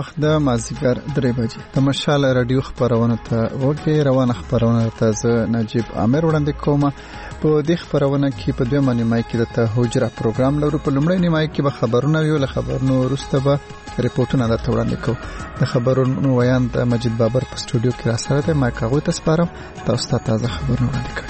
وخت د مازیګر 3 بجې د مشال رادیو خبرونه ته وګورئ. روانه خبرونه ته زه نجیب عامر وړاندې کوم. په دې خبرونه کې په دوه نیمه کې د هجره پروګرام لرو. په لومړۍ نیمه کې به خبرونه ویل، خبرونو وروسته به ریپورتونه درته وړاندې کوو. د خبرونو ویان د مجید بابر په سټوډیو کې را سره دی. ما کاغوي ته سپارم تاسو ته تازه خبرونه وړاندې کوي.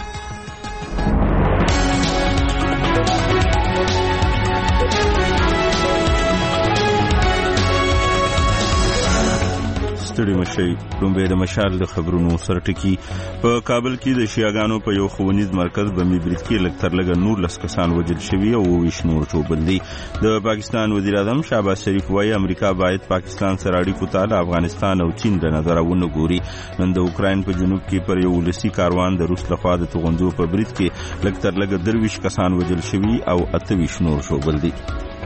ستړي مشي لومبه د مشال د خبرونو سره ټکی. په کابل کې د شیعاګانو په یو ښوونیز مرکز بمي برید کې لکتر لګ 19 کسان وژل شوي او 20 نور ټوبل دي. د پاکستان وزیر اعظم شهباز شریف وايي امریکا باید پاکستان سره اړیکو ته افغانستان او چین د نظر ونه ګوري. نن د اوکراین په جنوب کې پر یو ولسی کاروان د روس لخوا د توغندو په برید کې لکتر لګ 23 کسان وژل شوي او 28 نور ټوبل دي.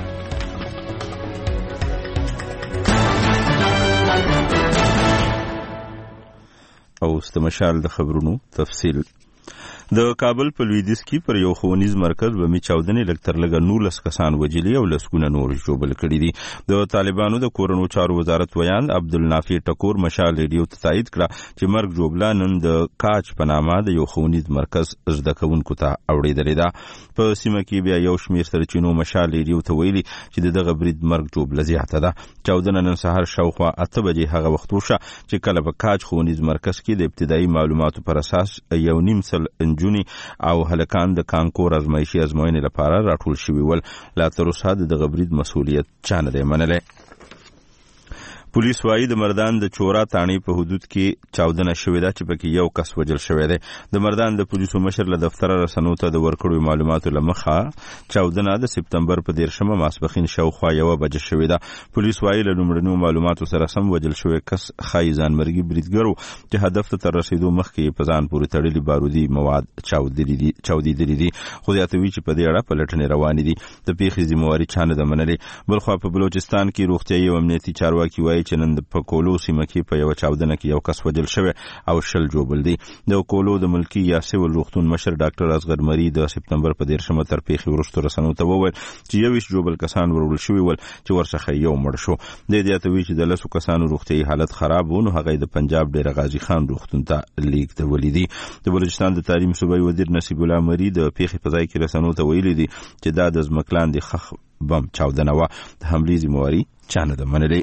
او استمشال د خبرونو تفصیل. د کابل په لویدیځ کې پر یو ښوونیز مرکز بمي چاودنې لکتر لګ 19 کسان وژلي او لسګونه نور ژوبل کړي دي. د طالبانو د کورونو چارو وزارت ویان عبدالنافع ټکور مشال ریډیو ته تایید کړه چې مرګ جوبلا نن د کاچ په نامه د یو ښوونیز مرکز زده کوونکو ته اوریدلې ده. په سیمه کې بیا یو شمېر سرچینو مشال ریډیو ته ویلي چې دغه برید مرګ جوبلا زیاته ده. چاودنه نن سهار شاوخوا 8 بجې هغه وخت وشوه چې کله په کاچ ښوونیز مرکز کې د ابتدایي معلوماتو پر اساس یو نیم سل جونی او هلکان د کانکور ازمایشي ازموینې لپاره راټول شوي ول. لا تر اوسه د برید مسؤلیت چا نه دی منلی. پولیس وايي د مردان د چورا تاڼي په حدود کې چاودنه شوې ده چې پکې یو کس وژل شوی دی. د مردان د پولیسو مشر له دفتر رسنیو ته د ورکړو معلوماتو له مخه چاودنه د سپتمبر په 13 ماسپښین شاوخوا 1 بجې شوې ده. پولیس وايي له لومړنیو معلوماتو سره سم وژل شوی کس ښایي ځانمرګي بریدګر و چې هدف ته تر رسیدو مخکې په ځان پورې تړلي بارودي مواد چاودېدلي دي. خو زیاتوي چې په دې اړه پلټنې روانې دي. د پیښې ذمہواري چا نه ده منلې. بلخوا په بلوچستان کې روغتیايي او امنیتي چارواکي وايي چې نن په کولو سیمه کې په یو چاودنه کې یو کس وژل شوی او 20 جوبل دي. د کولو د ملکی یاسو روغتون مشر ډاکټر اصغر مری د سپتمبر په 13 تر پیښې وروسته رسنیو ته وویل چې 20 جوبل کسان ورول شوی ول چې ورڅخه یو مړ شو. د دې اتوي چې د لسو کسانو روغتیايي حالت خراب و نو هغه د پنجاب ډیر غازی خان روغتون ته لیک ته ولیدي. د بلوچستان د تعلیم صوبایي وزیر نصیب الله مری د پیښې په ځای کې رسنیو ته ویلي دي چې دا د ځمکلان د خخ بم چاودنه و. د حملې ذمہواري چا نه ده منلې.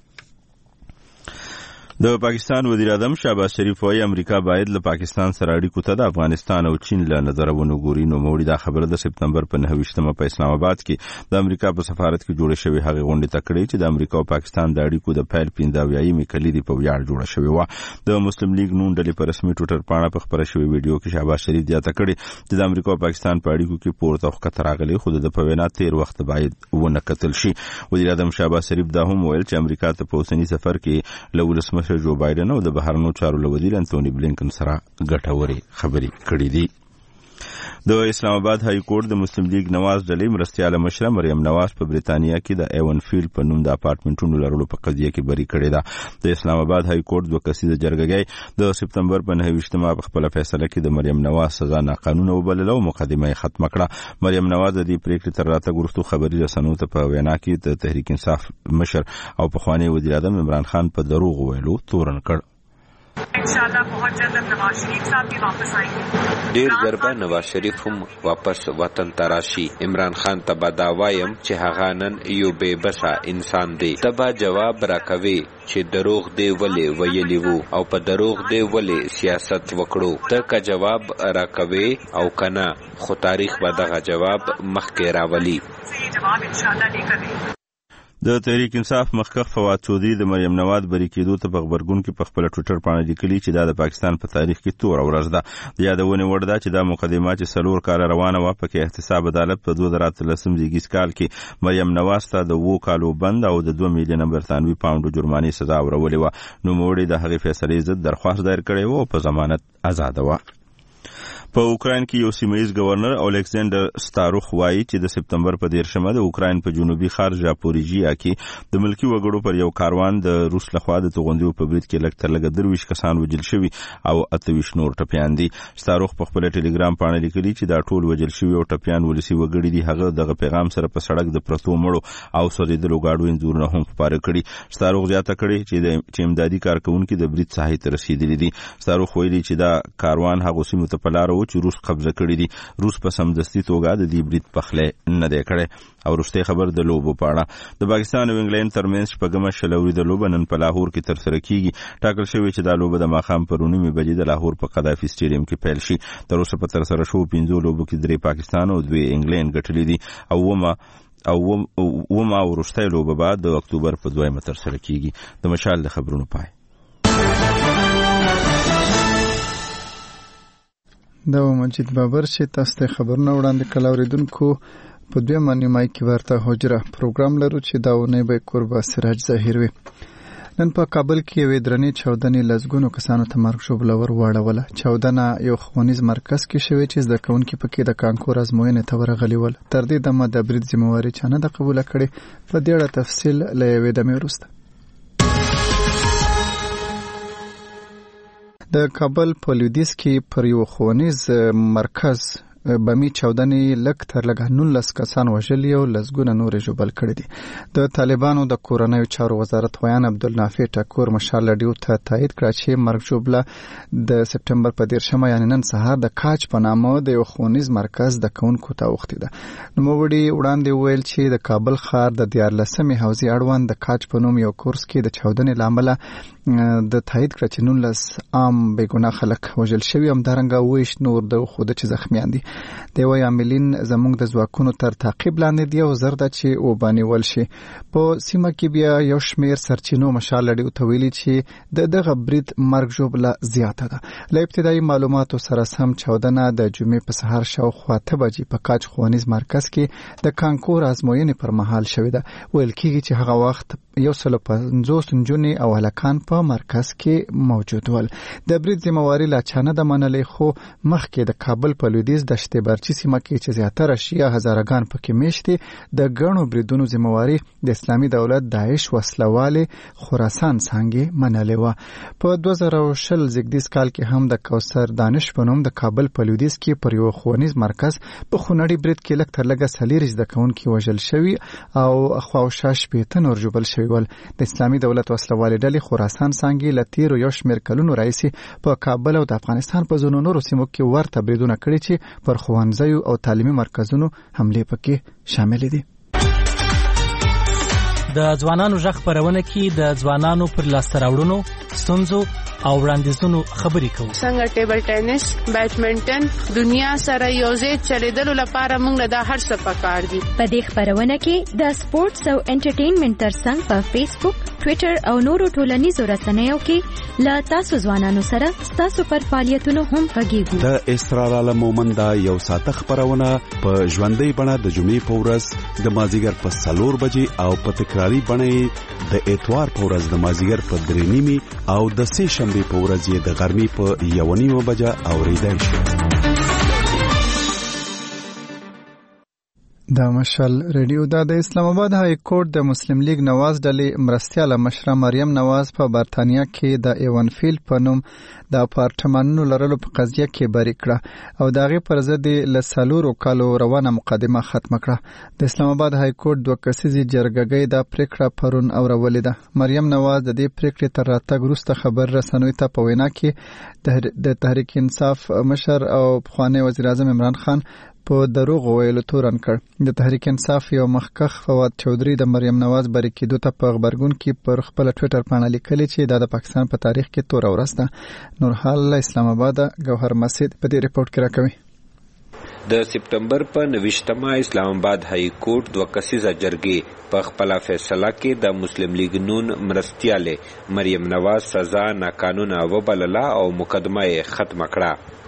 د پاکستان وزیر اعظم شهباز شریف وايي امریکا باید له پاکستان سره اړیکو ته د افغانستان او چین له نظر ونه ګوري. نو موړي دا خبره د سپتمبر په 9 په اسلام آباد کې د امریکا په سفارت کې جوړه شوې هغه غونډه ته کړې چې د امریکا او پاکستان د اړیکو د پیل 15 کلیدي په ویاړ جوړه شوې و. د مسلم لیگ نون ډلې په رسمي ټوټر پاڼه په خبره شوې ویډیو کې شهباز شریف زیاته کړې چې د امریکا او پاکستان په اړیکو کې پورته وخت راغلي خو د پوینا تیر وخت باید ونه کتل شي. وزیر اعظم شهباز شریف دا هم ویل چې امریکا ته په اوسنی سفر کې له ولسمشر جو بایدن او د بهرنیو چارو له وزیر انټونی بلینکن سره ګټورې خبرې کړې دي. د اسلام آباد های کورټ د مسلم لیگ نواز ډلې مرستیاله مشره مریم نواز په بریتانیا کې د ایون فیلډ په نوم د اپارټمنټونو لرلو په قضیه کې بری کړې ده. د اسلام آباد های کورټ دوه کسیزه جرګه د سپتمبر په 9 په خپل فیصله کې د مریم نواز سزا ناقانونه وبلله او مقدمه یې ختم کړه. مریم نواز د دې پریکړې تر راتګ وروسته خبري رسنیو ته په وینا کې د تحریک انصاف مشر او پخوانی وزیر اعظم عمران خان په دروغ ویلو تورن کړ. इंशाल्लाह बहुत जल्द नवाज शरीफ साहब भी वापस आएंगे. ډیر ګربه نواز شریف هم واپس وطن تراشي. عمران خان ته دا وایم چې هغه نن یو بے بسا انسان دی. تبا جواب راکوي چې دروغ دی ولې ویلی وو او په دروغ دی ولې سیاست وکړو. ته که جواب راکوي او کنا خو تاریخ به دغه جواب مخکې راولي. جواب انشاءالله لیکل د تحریک انصاف مخکښ فواد چودھری د مریم نواز بری کېدو ته په خبرګون کې په خپل ټویټر باندې لیکلي چې دا د پاکستان په تاریخ کې تور ورځ ده. د یادونه وړ ده چې دا مقدمه چې 4 کال روانه و په کې احتساب عدالت په 2013 زیږیز کال کې مریم نواز ته د 2 کالو بند او د 2 میلیون برتانوي پاونډ جرمانه سزا ورولې و. نو موړي د هغې فیصلې ضد درخواست دایر کړی و او په ضمانت آزاد و. په اوکراین کې یو سیمه‌یز گورنر الیکساندر ستاروخ وایي چې د سپتمبر په 13مه د اوکراین په جنوبي ښار ژاپوریژیا کې د ملکی وګړو پر یو کاروان د روس لخوا د توغندیو په برید کې لږ تر لږه 23 کسان وژل شوي او 28 نور ټپیان دي. ستاروخ په خپل ټلګرام باندې لیکلي چې دا ټول وژل شوي او ټپیان ولسی وګړي دي. هغه دغه پیغام سره په سړک د پرتو مړو او سوځېدلو گاډو انځورونه هم خپاره کړي. ستاروخ زیاته کړي چې امدادي کارکونکو د برید ساحې ته رسیدلي دي. ستاروخ ویلي چې دا کاروان هغه سیمو ته په لار و چې روس قبضه کړی دي. روس په سمدستي توګه د دې برید پخله نه دی کړی. او وروستي خبر د لوبو په اړه د پاکستان او انګلند ترمنځ شپږمه شلوري د لوبه نن په لاهور کې ترسره کیږي. ټاکل شوی چې دا لوبه د ماښام پر 9 بجې د لاهور په قذافي سټیډیم کې پیل شي. تر اوسه په ترسره شو 15 لوبو کې 3 پاکستان او 2 انګلند ګټلې دي او وما وروستي لوبه بعد د اکتوبر په 2 ترسره کیږي. د مشال د خبرونو پای دا مجید بابر چې تاسو ته خبرونه وړاندې کړل. اوریدونکو په 2 نیمای کې ورته حجره پروګرام لرو چې داونه به قربا سراج ظاهر وي. نن په کابل کې یوې درنې چاودنې لزګونو کسانو ته مرګ ژوبلور واړوله. چاودنه یو ښوونیز مرکز کې شوې چې زده کوونکي پکې د کانکور ازموینې ته ورغلي ول. تر دې دمه د برید ذمہواري چا نه ده قبوله کړې. په دې اړه تفصیل له یوې دمې وروسته. د کابل په لویدیځ کې پر یو ښوونیز مرکز بمی چاودنې لږ تر لږه 19 کسان وژلي او لسګونه نور ژوبل کړي دي. د طالبانو د کورنیو چارو وزارت ویان عبدالنافع ټکور مشال لډیو ته تایید کړ چې مرګ ژوبله د سپتمبر په 13مه یعنی نن سهار د کاج په نامه د یو ښوونیز مرکز د کونکو ته وختي ده. نوموړي وړاندې ویل چې د کابل ښار د 14مې حوزې اړوند د کاج په نوم یو کورس کې د چاودنې لامل د تایید کړ چې 19 عام بیګناه خلک وژل شوي. همدارنګه 20 نور د خود چې زخمیان دي. د وی عاملین زموږ د ځواکونو تر تعقیب لاندې دی او زر ده چې وبانیول شي. په سیمه کې بیا یو شمیر سرچینو مشال لډیو ته ویلي چې دغه برید مرګ ژوبله زیاته ده. له ابتدایي معلوماتو سره سم چاودنه د جمعې په سهار شاوخوا 8 بجې په کاج ښوونیز مرکز کې د کانکور ازموینې پر مهال شوې ده. ویل کېږي چې هغه وخت 150 نجونې او هلکان په مرکز کې موجود ول. د برید ذمہواري لا چا نه ده منلې، خو مخکې د کابل په لویدیځ د شتبرچي سیمه کې چې زیاتره شیعه هزارګان پکې میشتي د ګڼو بریدونو ذمہواري د اسلامي دولت داعش وسلواله خراسان څنګه منلې و. په 2020 زیږدیز کال کې هم د کوثر دانش په نوم د کابل په لویدیځ کې پر یو ښوونیز مرکز په خونړي برید کې لږ تر لږه 40 زده کوونکي وژل شوي او خواوشا 80 نور ژوبل شوي ول. د اسلامي دولت وسلواله ډلې خراسان څنګه لتیر یو شمیر کلونو راځي په کابل او د افغانستان په زونو نورو سیمو کې ورته بریدونه کړي چې پر ښوونځیو او تعلیمي مرکزونو حمله پکې شامل دي. د ځوانانو ژغ خبرونه کې د ځوانانو پر لاسته راوړنو، ستونزو او وړاندیزونو خبرې کوو. څنګه ټیبل ټینس، بیډمنټن دنیا سره یوځای چلیدلو لپاره موږ د هر څه پکار دي. په دې خبرونه کې د سپورتس او انټرټینمنټ ترڅنګ په فیسبوک، ټوئیټر او نورو ټولنیزو رسنیو کې لا تاسو ځوانانو سره تاسو پر فعالیتونو هم غږیږو. د اسرار عالم مومند یو ساعت خبرونه په ژوندۍ بڼه د جمعې په ورځ د مازیګر په 4 بجې او په تکراری بڼه د اتوار په ورځ د مازیګر په 3:30 او د سه شنبه په ورځ یې د غرمې په 1:30 بجې اوریدای شي. د مشال ریډیو د اسلام آباد های کورټ د مسلم لیگ نواز ډلې مرستیاله مشره مریم نواز په برتانیا کې د ایوان فیلډ په نوم د اپارټمانونو لرلو په قضیه کې بری کړه او دغه پر ضد له 4 کالو روانه مقدمه ختم کړه. د اسلام آباد های کورټ 2 کسیزي جرګه د پریکړه پرون اورولې ده. مریم نواز د دې پریکړې تر راتګ وروسته خبر رسنوي ته په وینا کې د تحریک انصاف مشر او پخوانی وزیر اعظم عمران خان په دروغ ویلو تورن کړ. د تحریک انصاف یو مخکخ فواد چودري د مریم نواز بری کېدو ته په خبرګون کې پر خپل ټوئیټر باندې لیکلي چې د پاکستان په تاریخ کې تور ورځ ده. نورحال اسلام آباد گوهر مسجد په دې ریپورت کې راکوي. د سپتمبر په 29مه اسلام آباد های کورټ 2 کسیزه جرګې په خپل فیصله کې د مسلم لیگ نون مرستیاله مریم نواز سزا ناقانونه وبلله او مقدمه ختم کړه.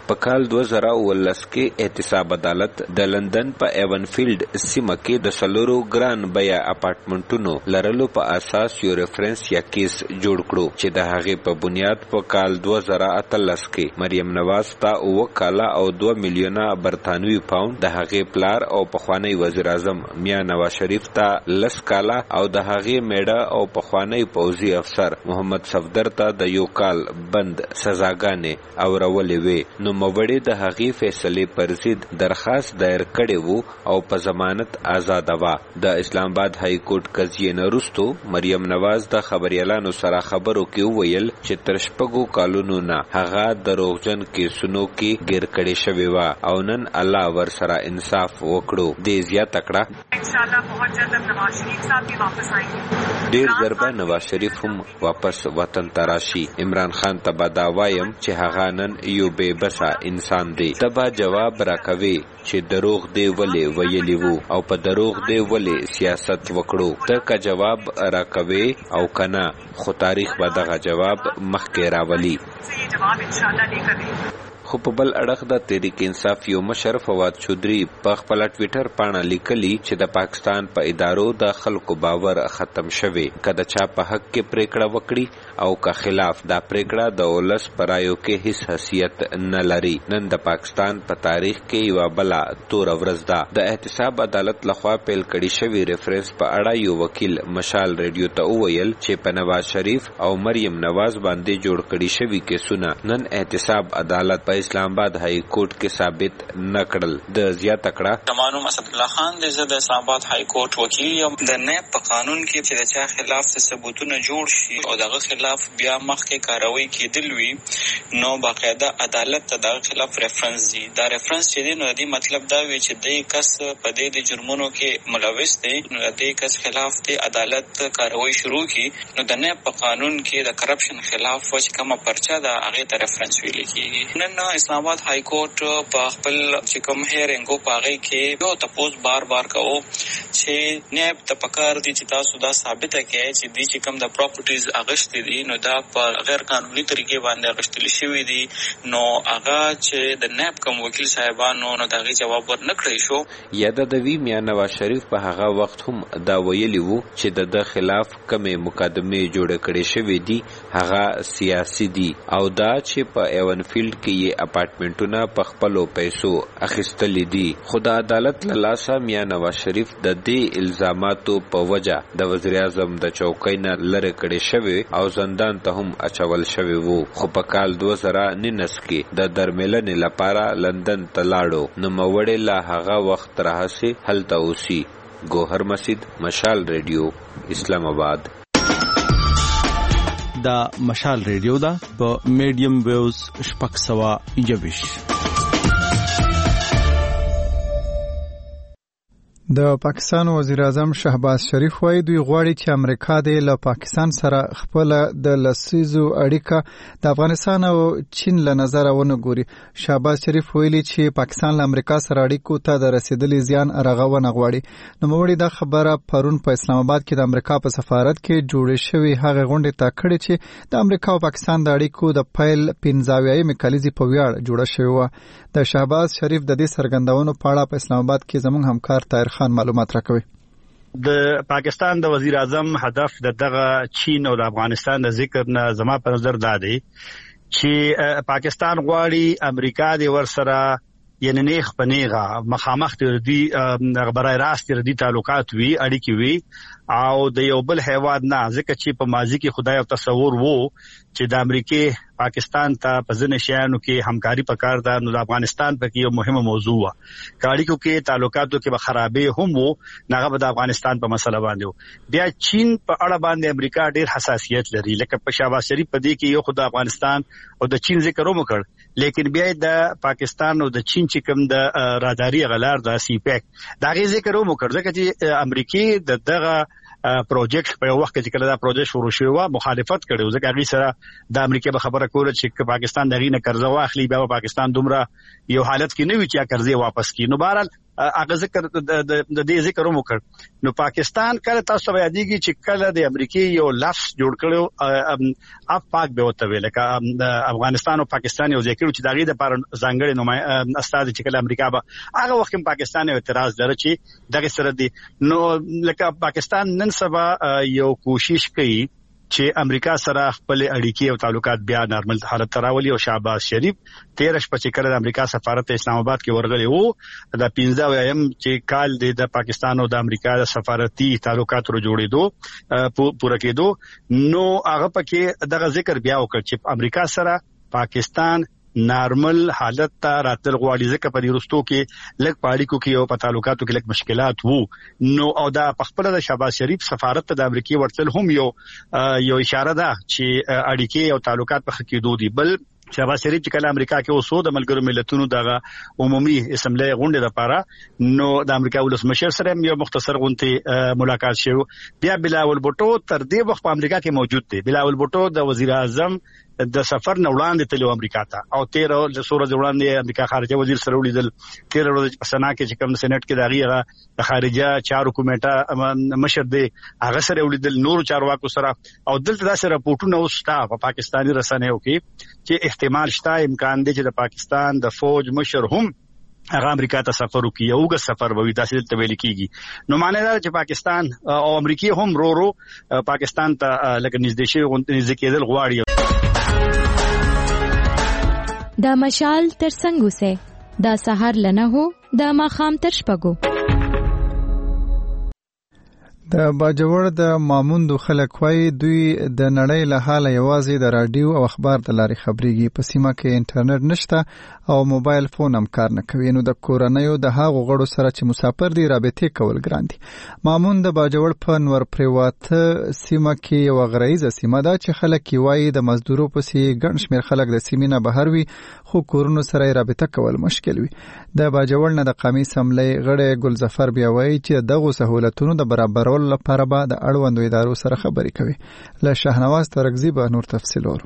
په کال 2019 کې احتساب عدالت د لندن په ایونفیلډ سیمه کې د سلورو ګران بیا اپارټمنټونو لرلو په اساس یو ریفرنس یا کیس جوړ کړو چې د هغې په بنیاد په کال 2018 کې مریم نواز ته 9 کاله او 2 میلیونه برطانوي پاوند، د هغې پلار او پخوانی وزیر اعظم میاں نواز شریف ته 10 کاله او د هغې میړه او پخوانی پوځي افسر محمد صفدر ته د 1 کال بند سزاګانې اورولې وې. نو موړې د هغې فیصلې پر ضد درخواست دایر کړی وو او په ضمانت آزاد وا. د اسلام آباد های کورټ قضیې نه وروسته مریم نواز د خبريالانو سره خبرو کې وویل چې تر 6 کالونو نه هغه دروغجن کیسونو کې ګیر کړي شوی و او نن الله ور سره انصاف وکړو. دې زیاته کړه انشاءاللہ بہت جلد نواز شریف صاحب بھی واپس آئیں گے. ډیر ضربه نواز شریف هم واپس وطن تراشي. عمران خان ته به دا وایم چې هغه نن یو بے بسا انسان دی. تبا جواب راکوي چې دروغ دی ولې ویلی وو او په دروغ دی ولې سیاست وکړو. ته که جواب راکوي او کنا خو تاریخ به دغه جواب مخکې راولي. خو په بل اړخ د تحریک انصاف یو مشر فواد چودھری په خپل ټوئیټر باندې لیکلي چې د پاکستان په ادارو د خلکو باور ختم شوی. کله چا په حق کې پریکړه وکړي او که خلاف دا پریکړه د ولس پرایو کې هیڅ حیثیت نه لري. نن د پاکستان په تاریخ کې یو بلا تور ورځ ده. د احتساب عدالت لخوا پیل کړي شوی ریفرنس په اړه یو وکیل مشال ریډیو ته وویل چې په نواز شریف او مریم نواز باندې جوړ کړي شوی کیسونه نن احتساب عدالت په اسلام آباد های کورټ کې ثابت نکړل. د زیاته کړه زمانو اسد الله خان د اسلام آباد های کورټ وکیل یم. د نه په قانون کې چې د چا خلاف ثبوتونه جوړ شي او دغه خلاف بیا مخکې کاروي کېدل وي نو باقاعده عدالت ته دغه خلاف ریفرنس دی. دا ریفرنس چې دی نو د مطلب دا وی چې د کس په دې جرمونو کې ملوث دی نو د کس خلاف د عدالت کاروي شروع کی نو د نه په قانون کې د کرپشن خلاف چې کومه پرچا ده هغه ته ریفرنس ویل کیږي. نن اسلام آباد های کورټ په خپل چې کوم هیرینګ په هغه کې یو تاسو بار کوو چې نیب ته پکار دي چې تاسو دا ثابت کړئ چې د چې کوم د پراپرټیز اغشت دي نو دا په غیر قانوني طریقې باندې اغشتل شوی دي. نو هغه چې د نیب کوم وکیل صاحبانو نو دا غي جواب ورنکړی شو. یاد د وی میاں نواز شریف په هغه وخت هم دا ویلی وو چې د خلاف کومه مقدمه جوړ کړي شوی دي هغه سیاسي دي او دا چې په ایونفیلډ کې یې اپارټمنټونه په خپلو پیسو اخیستلې دي. خو د عدالت له لاسه میاں نواز شریف د دې الزاماتو په وجه د وزیر اعظم د چوکۍ نه لرې کړی شوی او زندان ته هم اچول شوی وو. خو په کال 2019 کې د درملنې لپاره لندن ته لاړو نو موړې لا هغه وخت راهسې هلته اوسي. ګوهر مسجد، مشال ریډیو، اسلام آباد. دا مشال ریډیو دا په میډیم ویوز 621. د پاکستان وزیر اعظم شهباز شریف وايي دوی غواړي چې امریکا د له پاکستان سره خپل د لسیزو اړیکه د افغانستان او چین له نظر ونه ګوري. شهباز شریف ویلي چې پاکستان له امریکا سره اړیکو ته د رسیدلې زیان رغونه غواړي. نو موړي دا خبره پرون په اسلام آباد کې د امریکا په سفارت کې جوړې شوی هغه غونډه ته کړې چې د امریکا او پاکستان د اړیکو د پیل 15 میکالیزي په ویاړ جوړه شوی و. د شهباز شریف د دې سرګندونو په اړه په اسلام آباد کې زموږ همکار طاهر خان معلومات راکوي. د پاکستان د وزیر اعظم هدف دغه چین او د افغانستان د ذکر نه زما په نظر دا دی چې پاکستان غواړي امریکا د ورسره یعنی نیغ په نیغه مخامخ دی برای راست دی تعلقات وی اړیکې وی او د یو بل هیواد نه ځکه چې په ماضی کې خدای او تصور وو چې د امریکای پاکستان ته په ځینې شیانو کې همکاري پکار ده نو د افغانستان په کې یو مهمه موضوع و کاړیکو کې تعلقاتو کې به خرابې هم وو ناغه د افغانستان په مسله باندې بیا چین په اړه باندې امریکا ډېر حساسیت لري لکه په شهباز شریف په دې کې یو خدای افغانستان او د چین ذکر وکړ لیکن بیا د پاکستان او د چین چې کوم د راداري غلار د سی پیک دا غي ذکر وکړ ځکه چې امریکای دغه پروجیکټ په وخت کې کله دا پروجیکټ شروع شو و مخالفت کړو ځکه هغه سره د امریکا به خبره کوله چې پاکستان دغه نه قرضه واخلي بیا پاکستان دومره یو حالت کې نه وي چې قرضه واپس کړي. نو بهرحال هغه ذکر د دې ذکر وکړ. نو پاکستان کله تاسو یادېږي چې کله د امریکای یو لفظ جوړ کړو اف پاک به وته ویل لکه افغانستان او پاکستان یو ځکه چې دغه د پر ځانګړي نمائنده استاد چې کله امریکا به هغه وخت پاکستان یو اعتراض لري چې دغه سره دی. نو لکه پاکستان نن سبا یو کوشش کوي چې امریکا سره خپل اړیکې او تعلقات بیا نارمل حالت ته راولي. او شهباز شریف 13 شپه چې کله د امریکا سفارت اسلام آباد کې ورغلی وو د 15 چې کال د پاکستان او د امریکا د سفارتي تعلقات ورو جوړېدو پوره کېدو نو هغه پکې دغه ذکر بیا وکړ چې امریکا سره پاکستان نارمل حالت ته راتل غواړي ځکه په وروستو کې لږ پاړیکو کې او په تعلقاتو کې لږ مشکلات وو. نو او دا پخپل د شهباز شریف سفارت ته د امریکای ورتل هم یو اشاره ده چې اړیکې او تعلقات په خکېدو دي. بل شهباز شریف چې کله امریکا کې اوسو د ملګرو ملتونو دغه عمومي اسمبلی غونډه لپاره نو د امریکا ولسمشر سره یو مختصر غونډه ملاقات شو. بیا بلاول بوټو تر دې وخت په امریکا کې موجود دی. بلاول بوټو د وزیر اعظم د سفر نه وړاندې تلو امریکا ته او 13 د سورج وړاندې امریکا خارجه وزیر سره ولیدل. 13 ورځې په سنا کې چې کوم سېنات کې دغه د خارجه چارو کمیټه مشر دی هغه سره ولیدل نور چارواکو سره. او دلته داسې راپورټونه اوستا په پاکستاني رسنیو کې چې احتمال شته امکان دی چې د پاکستان د فوج مشر هم هغه امریکا ته سفر وکړي او غو سفر به داسې ته ویل کیږي. نو معنی دا چې پاکستان او امریکای هم رو پاکستان ته لکه نږدې شي نږدې کېدل غواړي. دا مشال تر څنګه سه دا سحر لنه هو دا ماخام تر شپګو. د باجوړ د ماموندو خلک وایي دوی د نړۍ له حاله یوازې د رادیو او اخبار د لارې خبريږي. په سیمه کې انټرنیټ نشته او موبایل فون هم کار نه کوي. نو د کورنیو د هغو غړو سره چې مسافر دي رابطې کول ګران دي. مامون د باجوړ په نور پریواته سیمه کې یو غریزه سیمه ده چې خلک وایي د مزدورو پسې ګڼ شمېر خلک د سیمې نه بهر وي خو کورونو سره رابطه کول مشکل وي. د باجوړ نه د قومي اسمبلی غړی ګلظفر بیا وایي چې دغه سہولتونو د برابرولو لپاره به د اړوندو ادارو سره خبرې کوي. له شهنواز ترغزی به نور تفصیل ورو.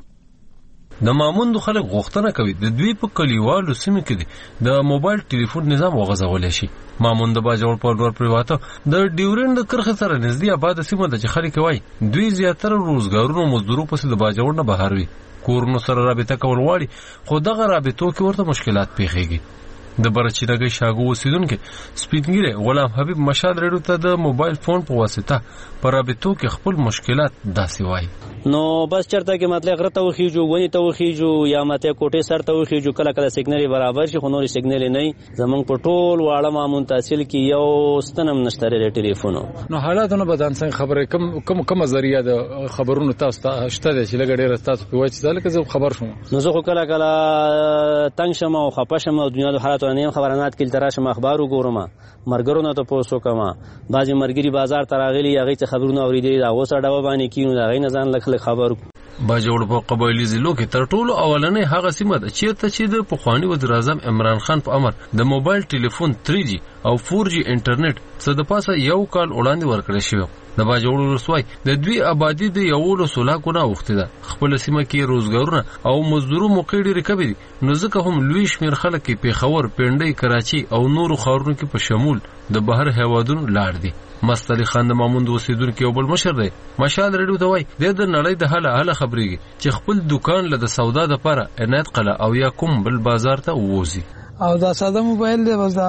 د ماموندو خلک غوښتنه کوي د دوی په کلیوالو سیمو کې د موبایل ټلیفون نظام وغځول شي. ماموند باجوړ په ډور پریواته د ډیورند کرخه سره نږدې آباد سیمه د خلک وای دوی زیاتره روزګارونو مزدورو پسې د باجوړ نه بهر وي کورونو سره رابطه کول غواړي خو دغه رابطو کې ورته مشکلات پیښیږي. د برچینګي شاګو وسیدونکو سپیډګری غلام حبیب مشال ریډو ته د موبایل فون په واسطه پر رابطو کې خپل مشکلات داسې وای. نو بس چرته کې مطلب غره ته وخیجو ونی ته وخیجو یا ماته کوټه سر ته وخیجو کله کله سیګنل برابر شي خو نور سیګنل نه زمونږ په ټول واړه مامون تحصیل کې یو ستنم نشته لري ټلیفونو. نو حالاتونه بدن څنګه خبره کوم ذریعہ د خبرونو تاسو ته شته چې لګ ډیر تاسو په وایي ځکه زه خبر شوم. نو زه کله کله تنگ شم او خپه شم او دنیا د حالات نه خبرانات کې تراشم اخبار وګورم مرګرونو ته پوسو کما بعضی مرګري بازار تراغلي هغه څه خبرونه اوریدي دا غوسه ډاو باندې کینو دا غي نه ځان لکه خبر. باجوړ په قبایلی ضلعو کې تر ټولو اولنې هغه سیمه ده چې د پخوانی وزیر اعظم عمران خان په امر د موبایل ټلیفون 3G او 4G انټرنیټ څه د پاسه یو کال وړاندې ورکړی شو. د باجوړ رسوي د دوی آبادی د یو لسولا کو نه وخت ده خپل سیمه کې روزګارونه او مزدورو موقع ډېر کبي نو ځکه هم لوی شمیر خلک په پیښور پنډي کراچي او نورو ښارونو کې په شمول د بهر هوادونو لاړ دي. مستعلی خان د ماموند اوسیدونکو یو بل مشر دی مشال ریډیو ته وای د نړۍ د حاله خبريږي چې خپل دکان له د سودا د لپاره عنایت قله او یا کوم بل بازار ته ووزي او دا ساده موبایل دی وز دا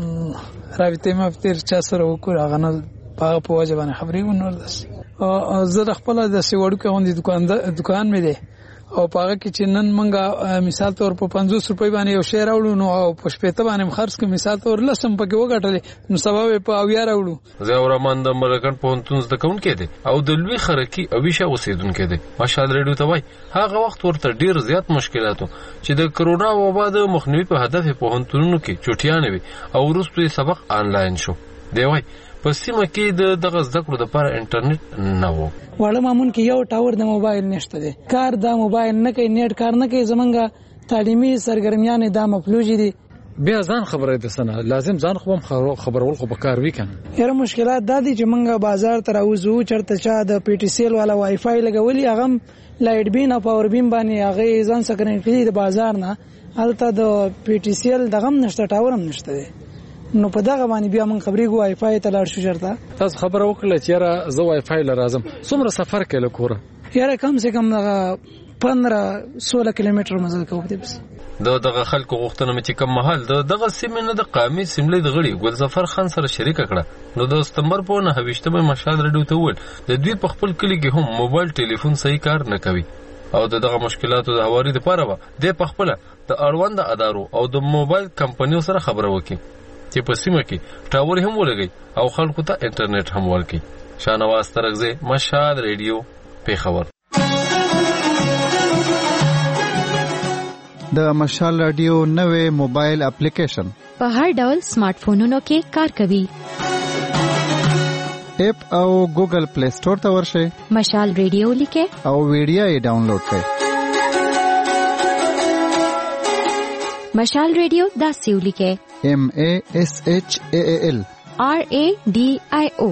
رابطه مفتر چا سره وکړه هغه نه په واجب باندې خبرې ونور داسي او زه خپل د سیوړو کې غوندي دکان مې دی او پاګه کې چې نن منګه مثال تور په 50 روپۍ باندې یو شی راوړو نو او په شپته باندې خرڅ کې مثال تور لسم پکې وګټلې نو سبب په اویا راوړو. زه ورمان د مرګن په انتونز د کون کې دي او د لوی خرکی او ویشه اوسیدونکو دي ماشال ریډیو ته وای هغه وخت ورته ډیر زیات مشکلاتو چې د کرونا وبا د مخنیوي په هدف په انتونونو کې چټیانه وي او وروسته سبق آنلاین شو دی وای په سیمه کې دغه ذکر د لپاره انټرنیټ نه وو. وړه مامون کې یو ټاور د موبایل نشته دی کار د موبایل نه کوي نیټ کار نه کوي زمونږه تعلیمي سرګرمیان د مفلوجي دي بیا ځان خبره ده سنه لازم ځان خبرول خو به کار وکنه. یره مشکلات د دي چې مونږه بازار ته راوځو چرته چا د پی ټی سی ال والا وای فای لګولي هغه لایټ بین او پاور بین باندې هغه ځان سره کړی د بازار نه الته د پی ټی سی ال دغه نشته ټاور هم نشته دی نو په دغه باندې بیا موږ خبرې کوو وای فای ته لاړ شو چرته تاسو خبره وکړه چې را زه وای فای لرازم څومره سفر کله کوره یاره کم سے کم 15-16 کیلومتر مزل کوو دې دغه خلکو غوښتنه مې چې کوم محل دغه سیمه نه د قامي سیملې د غړي ګلظفر خان سره شریک کړه نو د ستمبر په 9 مشال رډیو ته ول د دوی په خپل کلی کې هم موبایل ټلیفون صحیح کار نه کوي او دغه مشکلاتو د هواري لپاره و د پخپله د اړوند ادارو او د موبایل کمپنیو سره خبره وکړي چې په سیمه کې ټاور هم ولګي او خلکو ته انټرنیټ هم ورکړي. شاهنواز ترغزی، مشال ریډیو، پیښور. د مشال رادیو نوې موبایل اپلیکیشن په هر ډول سمارټ فونونو کې کار کوي. اپ او ګوګل پلی سٹور ته ورشئ، مشال ریډیو لیکه او ویډیو یې ډاونلوډ کړئ. مشال ریډیو داسې ولیکه MASHAAL RADIO.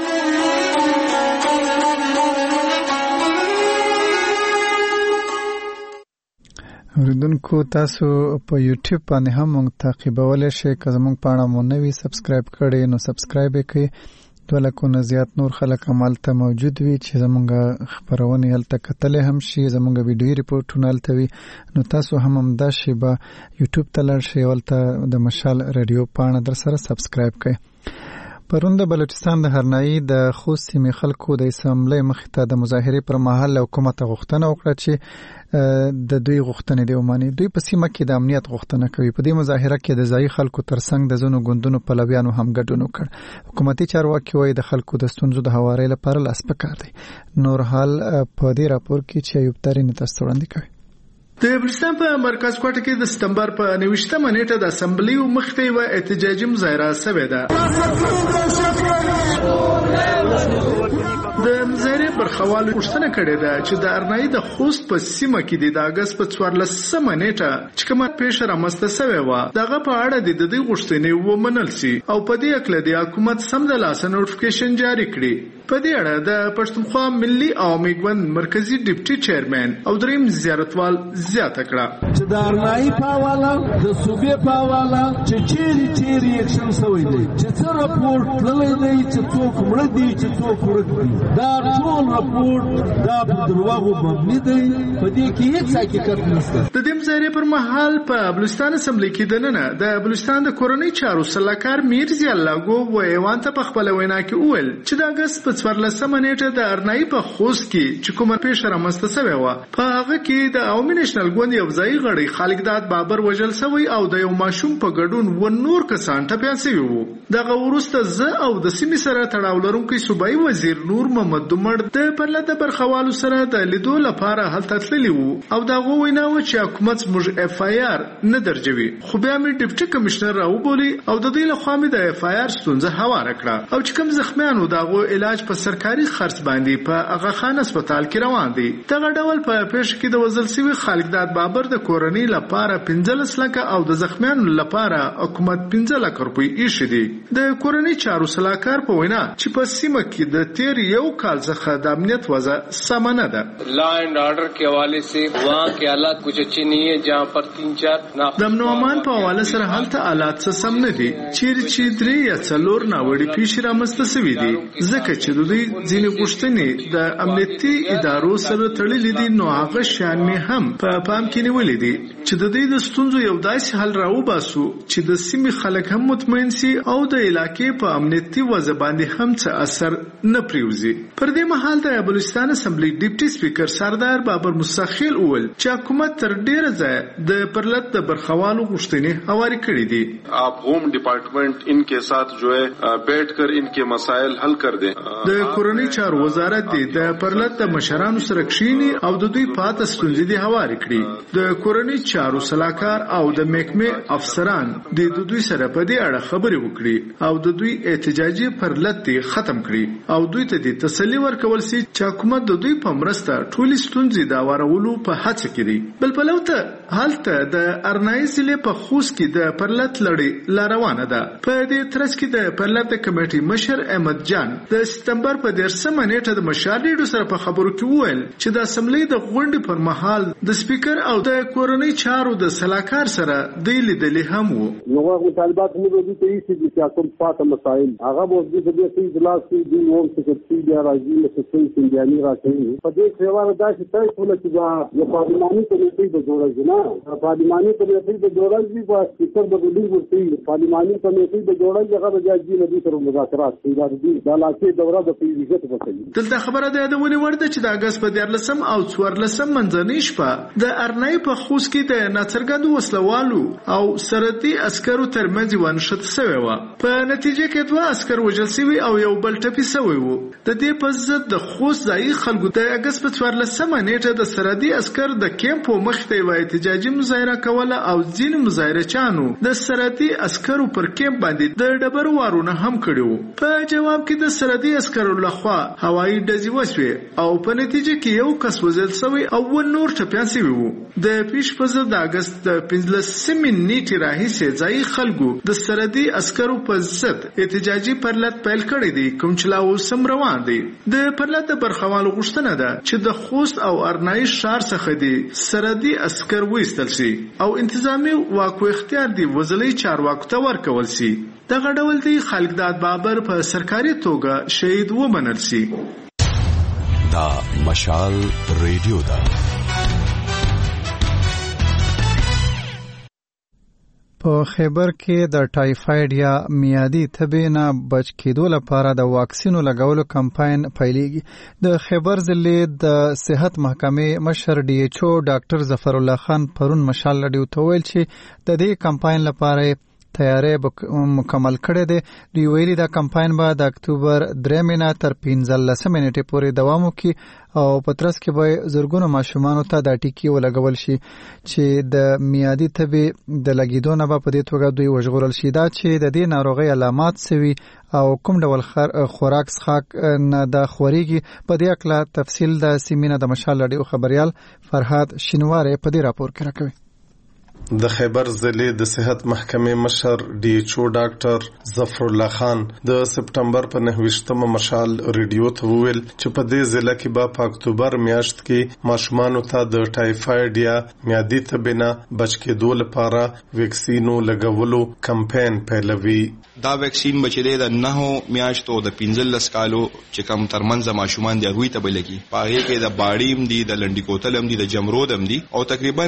اوریدونکو تاسو په یوټیوب باندې هم موږ تعقیبولای شئ. که زموږ پاڼه مو نه وي سبسکرایب کړئ نو سبسکرایب یې کړئ. 2 لکونه زیات نور خلک همالته موجود وي چې زموږ خبرونه هلته کتلې هم شي، زموږ ویډیو ریپورټونه هلته وي. نو تاسو هم همدا شی به یوټیوب ته لاړ شئ، هلته د مشال رادیو پاڼه در سره سبسکرایب کړئ. پرون د بلوچستان د هرنایي د خوست سیمې خلکو د اسمبلی مخې ته د مظاهرې پر مهال حکومت غوښتنه وکړه چې د دوی غوښتنې دی ومني. دوی په سیمه کې د امنیت غوښتنه کوي. په دې مظاهره کې د ځایي خلکو ترڅنګ د ځینو ګوندونو پلویانو هم ګډون وکړ. حکومتي چارواکي وایي د خلکو د ستونزو د هواري لپاره لاس په کار دی. نور حال په دې راپور کې چې ایوب ترین تاسو وړاندې کوي. د بلوچستان په مرکز کوټه کې د سپتمبر په 29مه نیټه د اسمبلی مخې ته احتجاجي مظاهره شوې ده. د مظاهرې برخوالو غوښتنه کړې ده چې د ارنایي د خوست په سیمه کې د اگست په 14مه نیټه چې کومه پیښه رامنځته شوې و دغه په اړه د دې غوښتنې ومنل شي او په دې اکله د حکومت سمدلاسه نوټیفیکیشن جاری کړي. په دې اړه د پښتونخوا ملي عوامي ګوند مرکزی ډیپټي چیرمن او دریم زیارتوال زیاته کړه چې د ارنایي په حواله د صوبې په حواله چې چیرې اکشن شوی دی، چې څه راپورټ تللی دی، چې څوک مړه دي، چې څوک ورک دي. دا ټول راپورټ دا په دروغو مبني دی، په دې کې هیڅ حقیقت نشته. د دې مظاهرې پر مهال په بلوچستان اسمبلی کې دننه د بلوچستان د کورنۍ چارو سلاکار میر ضیاء الله ګو وایوان ته په خپل وینا کې وویل چې د اگست په 14مه نیټه د ارنایي په خوست کې چې کومه پیښه رامنځته شوې و په هغه کې د عوامي نېشنل ګوند یو ځای غړی خالقداد بابر وژل شوی او د یو ماشوم په ګډون و نور کسان ټپیان شوي وو. دغه وروسته زه او د سیمې سره تړاو لرونکي صوبایي وزیر نور محمد دومړ د پرله د برخوالو سره د لیدو لپاره هلته تللی وو او دغه وینا و چې حکومت موږ FIR نه درجوي، خو بیا مې ډیپټي کمشنر راوبولي او د دې لخوا مې د FIR ستونزه هواره کړه او چې کوم زخمیانو دغه علاج په سرکاري خرڅ باندې په اغا خان هسپتال کې روان دي. دغه ډول په پیښه کې د وزل سوي خالقداد بابر د کورنۍ لپاره 15 لک او د زخمیانو لپاره حکومت 15 لک روپۍ ایښې دي. د کورنۍ چارو سلاکار په وینا چې په سیمه کې د تیر یو کال څخه د امنیت وضع سم نه ده. لا اینڈ آرڈر کے حوالے سے وہاں کے حالات کچھ اچھے نہیں ہیں، جہاں پر 3-4 د امن او امان په حواله سره هلته حالات سم نه دي. چیرې چې 3 یا 4 ناوړي پیښې رامنځته شوې دي ځکه چې د دوی ځینې غوښتنې د امنیتي ادارو سره تړلې دي. نو هغه شان مې هم په پام کې نیولې دي چې د دې د ستونزو یو داسې حل راوباسو چې د سیمې خلک هم مطمئن شي او د علاقې په امنیتي وضع باندې هم څه اثر نه پریوزي. پر دې مهال د بلوچستان اسمبلی ډیپټي سپیکر سردار بابر مستخیل اول چې حکومت تر ډیره ځای د پرلط د برخوالو غوښتنې هواري کړې دي. आप होम डिपार्टमेंट इनके साथ जो है बैठकर इनके मसाइल हल कर दें. د کورنۍ چارو وزارت دی د پرلط د مشرانو سره کښینی او د دوی پاته ستونزې دي هواري کړي. د کورنۍ چارو سلاکار او د محکمې افسران د دوی سره په دې اړه خبرې وکړي او د دوی احتجاجي پرلط ختم کړي او دوی ته د تسلی ورکول سي چې حکومت د دوی په مرسته ټولې ستونزې دا وارولو په هڅه کې دی. بل پلو ته هلته د ارنای ضلع په خوست کې د پرلط لړۍ لا روانه ده. په دې ترڅ کې د پرلط کمیټې مشر احمد جان د سپتمبر په 13 نیټه د مشال ریډیو سره په خبرو کې وویل چې د اسمبلی د غونډې پر مهال د سپیکر او د کورنۍ چارو د سلاکار سره د لیدلې هم وو. نو مطالبات موږ د دې چې کوم پاته مسائل هغه به د دې اجلاس کې د نوم سکرټري بیا راځي مسئول سنجاني راځي په دې خبره دا چې تاسو ټول چې د پارلماني کمیټې د جوړښت نه پارلماني کمیټې د جوړښت دی په سپیکر د ګډي ورته پارلماني کمیټې د جوړښت هغه د جاجي ندي سره مذاکرات کوي د لاکه دوره د پیژت وکړي. دلته خبره ده د ونی ورده چې د اگست په 14 او 14 منځنۍ شپه د ارنای په خوست کې د ناڅرګندو وسلوالو او سرحدي عسکرو ترمنځ ونشت شوی و. په نتیجه کې دوه عسكر وژل شوي او یو بل ټپي شوی وو. د دې په ضد د خوست ځایي خلکو د اگست په 14 نیټه د سرحدي عسكر د کیمپ مخ ته وای احتجاجي مظاهره کوله او ځین مظاهرچانو د سرحدي عسكرو پر کیمپ باندې د ډبرو وارونه هم کړیو. په جواب کې د سرحدي عسكرو لخوا هوایي ډزې وشوې او په نتیجه کې یو کس وژل شوی او نور ټپيان شوي وو. د پیش په ضد د اگست د 15 نیټې راهیسې ځایي خلکو د سرحدي عسكرو په ضد احتجاجي پرلط پیل کړی دی کوم چې لا اوس هم روان دی. د پرلط د برخوالو غوښتنه ده چې د خوست او ارنای شهر څخه دی سرحدي عسكر وایستل شي او انتظامی واک او اختیار دی وزلي چارواکو ته ورکول شي. دغه ډول دی خالقداد بابر په سرکاري توګه شهید ومنل شي. دا مشال ریډیو ده. په خیبر کې د ټایفاید یا میادي تبې نه بچ کېدو لپاره د واکسینو لګولو کمپاین پیلېږي. د خیبر ضلع د صحت محکمې مشر ډي ایچ او ډاکټر ظفر الله خان پرون مشال ریډیو ته ویل چې د دې کمپاین لپاره تیاری مکمل کړی دی. دوی ویلي دا کمپاین به د اکتوبر 3 نه تر 15 نیټې پورې دوام وکړي او په ترڅ کې به زرګونو ماشومانو ته دا ټیکې ولګول شي چې د میادي تبې د لګیدو نه به په دې توګه دوی وژغورل شي. دا چې د دې ناروغۍ علامات سوي او کوم ډول خوراک څښاک نه د خوريږي په دې اړه تفصیل د سیمینه د مشال ډیو خبريال فرهاد شینواره په دې راپور کې راکوي. د خیبر ضلع د صحت محکمې مشر ډي ایچ او ډاکټر ظفر الله خان د سپټمبر په 9 مشال ریډیو ته وویل چې په دې ضلع کې به په اکتوبر میاشت کې ماشومانو ته د ټایفاید یا میادي تبې نه بچ کېدو لپاره ویکسینو لګولو کمپاین پیلوي. دا ویکسین بچی د 9 میاشتو د 15 کالو چې کوم ترمنځ ماشومان دی هغوی ته به لګي. په هغې کې د باړیم دي د لنډي کوتلم دي د جمرودم دي او تقریبا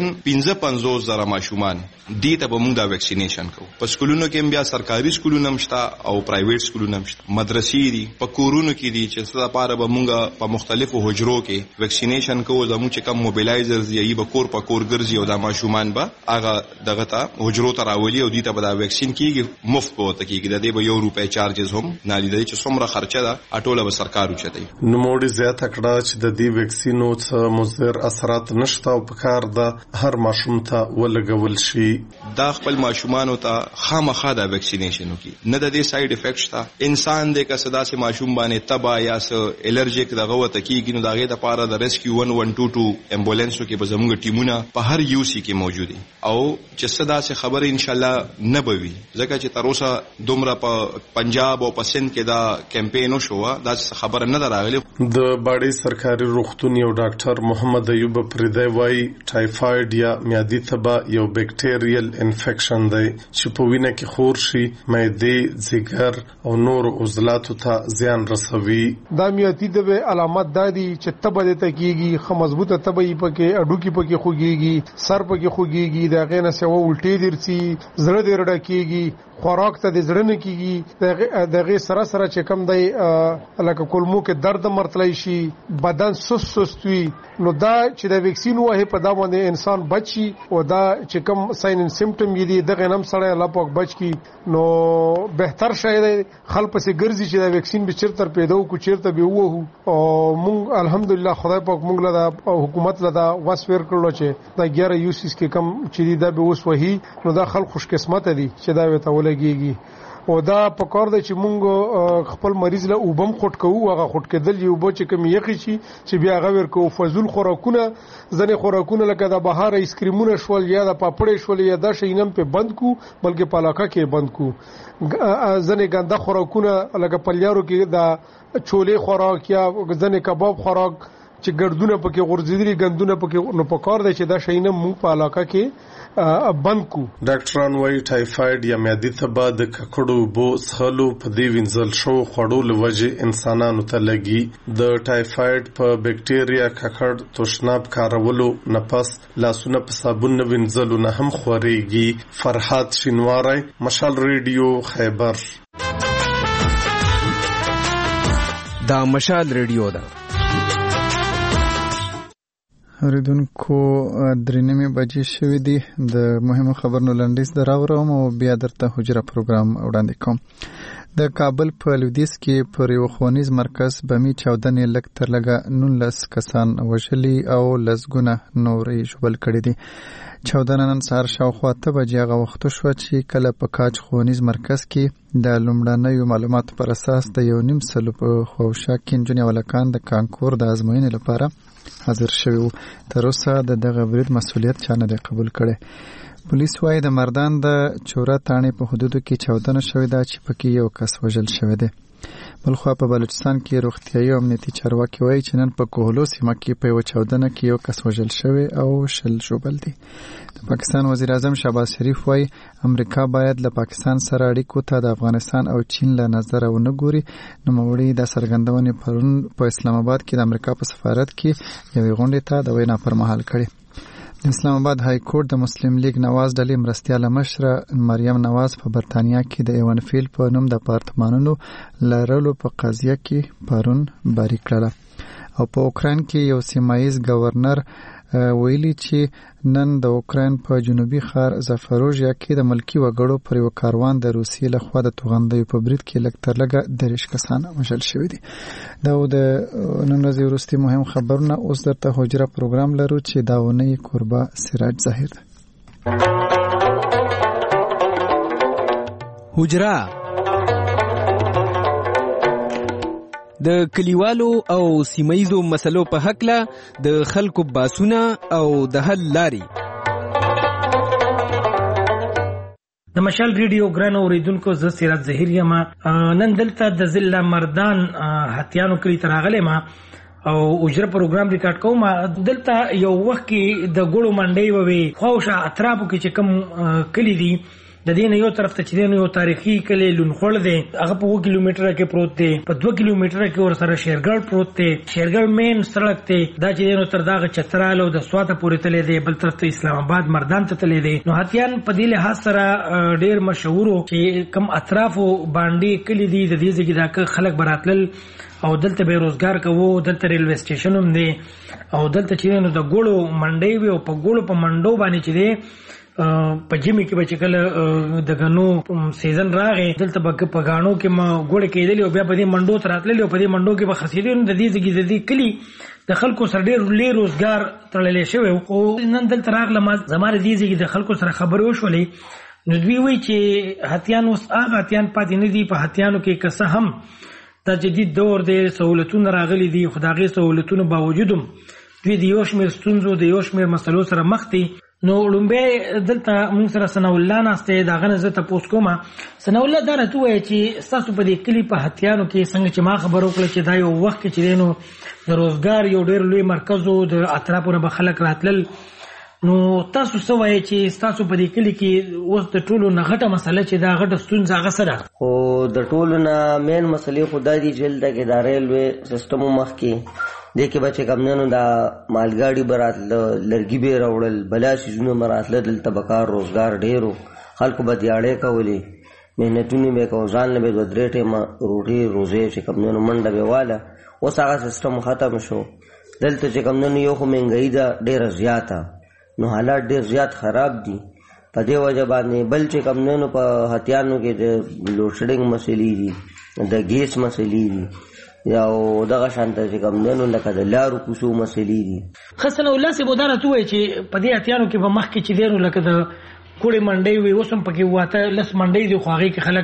55,000 ماشومان دي ته به موږ دا ویکسینیشن کوو. په سکولونو کې بیا سرکاري سکولونه هم شته او پرایویټ سکولونه هم شته. مدرسې دي په کورونو کې دي چې څه لپاره به موږ په مختلفو حجرو کې ویکسینیشن کوو. زموږ چې کوم موبیلایزرز دي به کور په کور ګرځي او دا ماشومان به هغه دغه ته حجرو ته راولي او دي ته به دا ویکسین کېږي مفت به ورته کېږي. د دې به ₹1 چارجز هم نه لیدل چې څومره خرچه ده اټوله به سرکار وچتوي. نوموړي زیاته کړه چې د دې ویکسینو څه مضر اثرات نشته او په کار ده هر ماشوم ته ولګول شي. دا خپل ماشومانو ته خامخا دا ویکسینیشن وکړي. نه د دې ساید افیکټ شته. انسان دې که صدا سي ماشوم باندې تبا یا س الرجیک دغه وته کیږي نو داغه د پاره د ریسکیو 1122 امبولانسو کې به زموږ ټیمونه په هر یو سی کې موجود دي او چې صدا سي خبره ان شاء الله نه بوي ځکه چې تر اوسه دومره په پنجاب او په سند کې دا کمپاین شو دا خبره نه راغلی. د باړي سرکاري روغتون یو ډاکټر محمد ایوب پردی وای ټایفاید یا میادي تبه یو بیکټیریل انفیکشن دی چې په وینه کې خور شي معدې ځیګر او نور عضلاتو ته زیان رسوي. دا میادي تبه علامات دادي چې تبه د تکیږي خو مضبوطه تبه یې پکې اډو کې پکې خوږيږي سر پکې خوږيږي دا غینه سو الټي درسي زړه دې رډه کیږي خوراک ته د زړه نه کیږي دغه سره سره چې کم دی لکه کولمو کې درد مرتلی شي بدن سست وي. نو دا چې د ویکسین وه په دا باندې انسان بچي او دا چې کم ساين ان سیمټم دي دغه نم سره الله پاک بچ کی نو بهتر شاید خلک پسې ګرځي چې دا ویکسین به چیرته پیدا کو چیرته به وو او مونږ الحمدلله خدای پاک مونږ له حکومت له واسفیر کړو چې دا 11 یوسیس کې کم چې دا به اوس وਹੀ نو دا خلک خوش قسمت دي چې دا وته ولګيږي. او دا په کار دی چې مونږ خپل مریض له وبم خټ کوو هغه خټ کېدل یو بو چې کوم یخي شي چې بیا هغه ورکو فزول خوراکونه ځنې خوراکونه لکه د بهار ایسکریمونه شول یا د پاپړې شول یا د شینم په بند کو بلکې پالاکا کې بند کو ځنې ګنده خوراکونه لکه پلیارو کې د چولې خوراک یا ځنې کباب خوراک چې ګردونه پکې غورځېدلي ګندونه پکې نو په کار دی چې دا شینه مونږ په علاقه کې بند کو. ډاکټران وايي ټایفاید یا معدې تبه د ککړو بو څخلو په دې وینځل شو خوړو لوجه انسانانو ته لګي. د ټایفاید په بکټیریا ککړ تشناب کارولو نفس لاسونه په صابون نه وینځلو نه هم خوريږي. فرحات شینواری، مشال ریډیو خیبر. دا مشال ریډیو ده. اوریدونکو درنمه بجې شوې دي د مهمو خبرونو لنډیز دراوړم او بیا درته حجره پروګرام وړاندې کوم. د کابل په لویدیځ کې پر یو ښوونیز مرکز بمي چاودنې لږ تر لږه 19 کسان وژلي او لسګونه نور یې ژوبل کړي دي. چاودنه نن سهار شاوخوا 8 بجې هغه وخت شوه چې کله په کاج ښوونیز مرکز کې د لومړنیو معلوماتو پر اساس د 1.5 سلو په خواوشا کې نجونې او هلکان د کانکور د ازموینې لپاره حاضر شوي وو. تر اوسه د دغه برید مسؤلیت چا نه دی قبول کړی. پولیس وایي د مردان د چوره تاڼې په حدودو کې چاودنه شوې ده چې پکې یو کس وژل شوی دی. بلخوا په بلوچستان کې روغتیايي او امنیتي چارواکي وایي چې نن په کوهلو سیمه کې په یو چاودنه کې یو کس وژل شوی او 10 ژوبل دي. د پاکستان وزیر اعظم شهباز شریف وایي امریکا باید له پاکستان سره اړیکو ته د افغانستان او چین له نظره ونه ګوري. نوموړي د څرګندونې پرون په اسلام آباد کې د امریکا په سفارت کې یوې غونډې ته د وینا پر مهال کړې. د اسلام آباد های کورټ د مسلم لیگ نواز ډلې مرستیاله مشره مریم نواز په برتانیا کې د ایوان فیل په نوم د اپارتمانونو لرلو په قضیه کې پرون بری کړله. او په اوکراین کې یو سیمایز گورنر ویلي چې نن د اوکراین په جنوبي ښار زافروژیا کې د ملکی وګړو پر یو کاروان د روسیې لخوا د توغندیو په برید کې لږ تر لږه 30 کسان وژل شوي دي. دا د نن ورځې وروستي مهم خبرونه. اوس درته حجره پروګرام لرو چې دا اونۍ کوربه سراج ظاهر ده. حجره د کلیوالو او سیمایزو مسلو په حق له د خلکو باسونه او د حل لاري. د مشال ریډیو ګران اوریدونکو زه سراج ظاهر یم. نن دلته د ضلع مردان هتیانو کلی تراغله ما او اجره پروګرام ریکارډ کوم. دلته یو وخت کې د ګړو منډي ووي خوښه اطرافو کې چې کم کلی دي د دین یو طرف ته چې یو تاریخي کلی لونخوړ دی هغه په 2 کیلومتره کې پروت دی. په 2 کیلومتره کې ور سره شیرګړ پروت دی. شیرګړ مین سړک دی دا چې نو تر داغه چترالو د سواته پورې تللی دی بل طرف ته اسلام آباد مردان ته تللی دی. نو هتیان په دې له سره ډیر مشهور چې کم اطرافو باندې کلی دی د دې ځای کې خلک براتل او دلته به روزګار کوو. دلته ریلوی سټیشن هم دی او دلته چې نو د ګړو منډي وي او په ګړو په منډو باندې چې دی په جمی کې به چې کله د غنو سیزن راغی دلته به په غاڼو کې ما ګوړه کېدلی او بیا په دې منډو تر راتللی او په دې منډو کې به خسیدل. د دې ځای د دې کلی د خلکو سره ډېر لوی روزګار تړلی شوی او نن دلته راغله زماره دې ځای د خلکو سره خبرې وشولې. نو دوی وایي چې هتیان اوس هغه هتیان پاتې نه دي. په هتیانو کې که څه هم دا جدید دور دی سهولتونه راغلي دي خو د هغې سهولتونو باوجود هم دوی د یو شمېر ستونزو د یو شمېر مسلو سره مخ دي. نو لومبه دلته موږ سره ثنا الله ناسته دا غنه زه تاسو کومه. ثنا الله دا راته وایي چې تاسو په دې کلی په هتیانو کې څنګه چې ما خبرو کړل چې دا یو وخت کې چې نو د روزګار یو ډېر لوی مرکز او د اطرافونو به خلک راتلل. نو تاسو څه وایي چې تاسو په دې کلی کې اوس د ټولو نه غټه مسله چې دا غټه ستونزه هغه سره خو د ټولو نه مین مسلې خو دا دي چې دلته کې د ریلوی سیستم مخ کې دې کې بچې کمنو دا مالګاډي براتله لرګي به راوړل بلا شیزونه مراتله دلته بکار روزګار ډیرو خلکو به دیاړې کولې مهنتونه به کو ځان له به درېټه ما روټي روزي چې کمنو منډه به واله اوس هغه سیستم ختم شو. دلته چې کمنو یو خو مهنګي دا ډیره زیاته نو حالات ډیر زیات خراب دي. په دې وجه باندې بل چې کمنو په هتیانو کې د لوډ شیډینګ مسلې دي د ګیس مسلې دي یا دغه شانته چې کمنو لکه د لارو کوڅو مسلې دي. حسن الله سي بوداره توي چې په دې هتیانو کې په مخ کې چې دیرو لکه د کوړې منډي وي اوس هم پکې واته لس منډي دي خو هغه کې خلک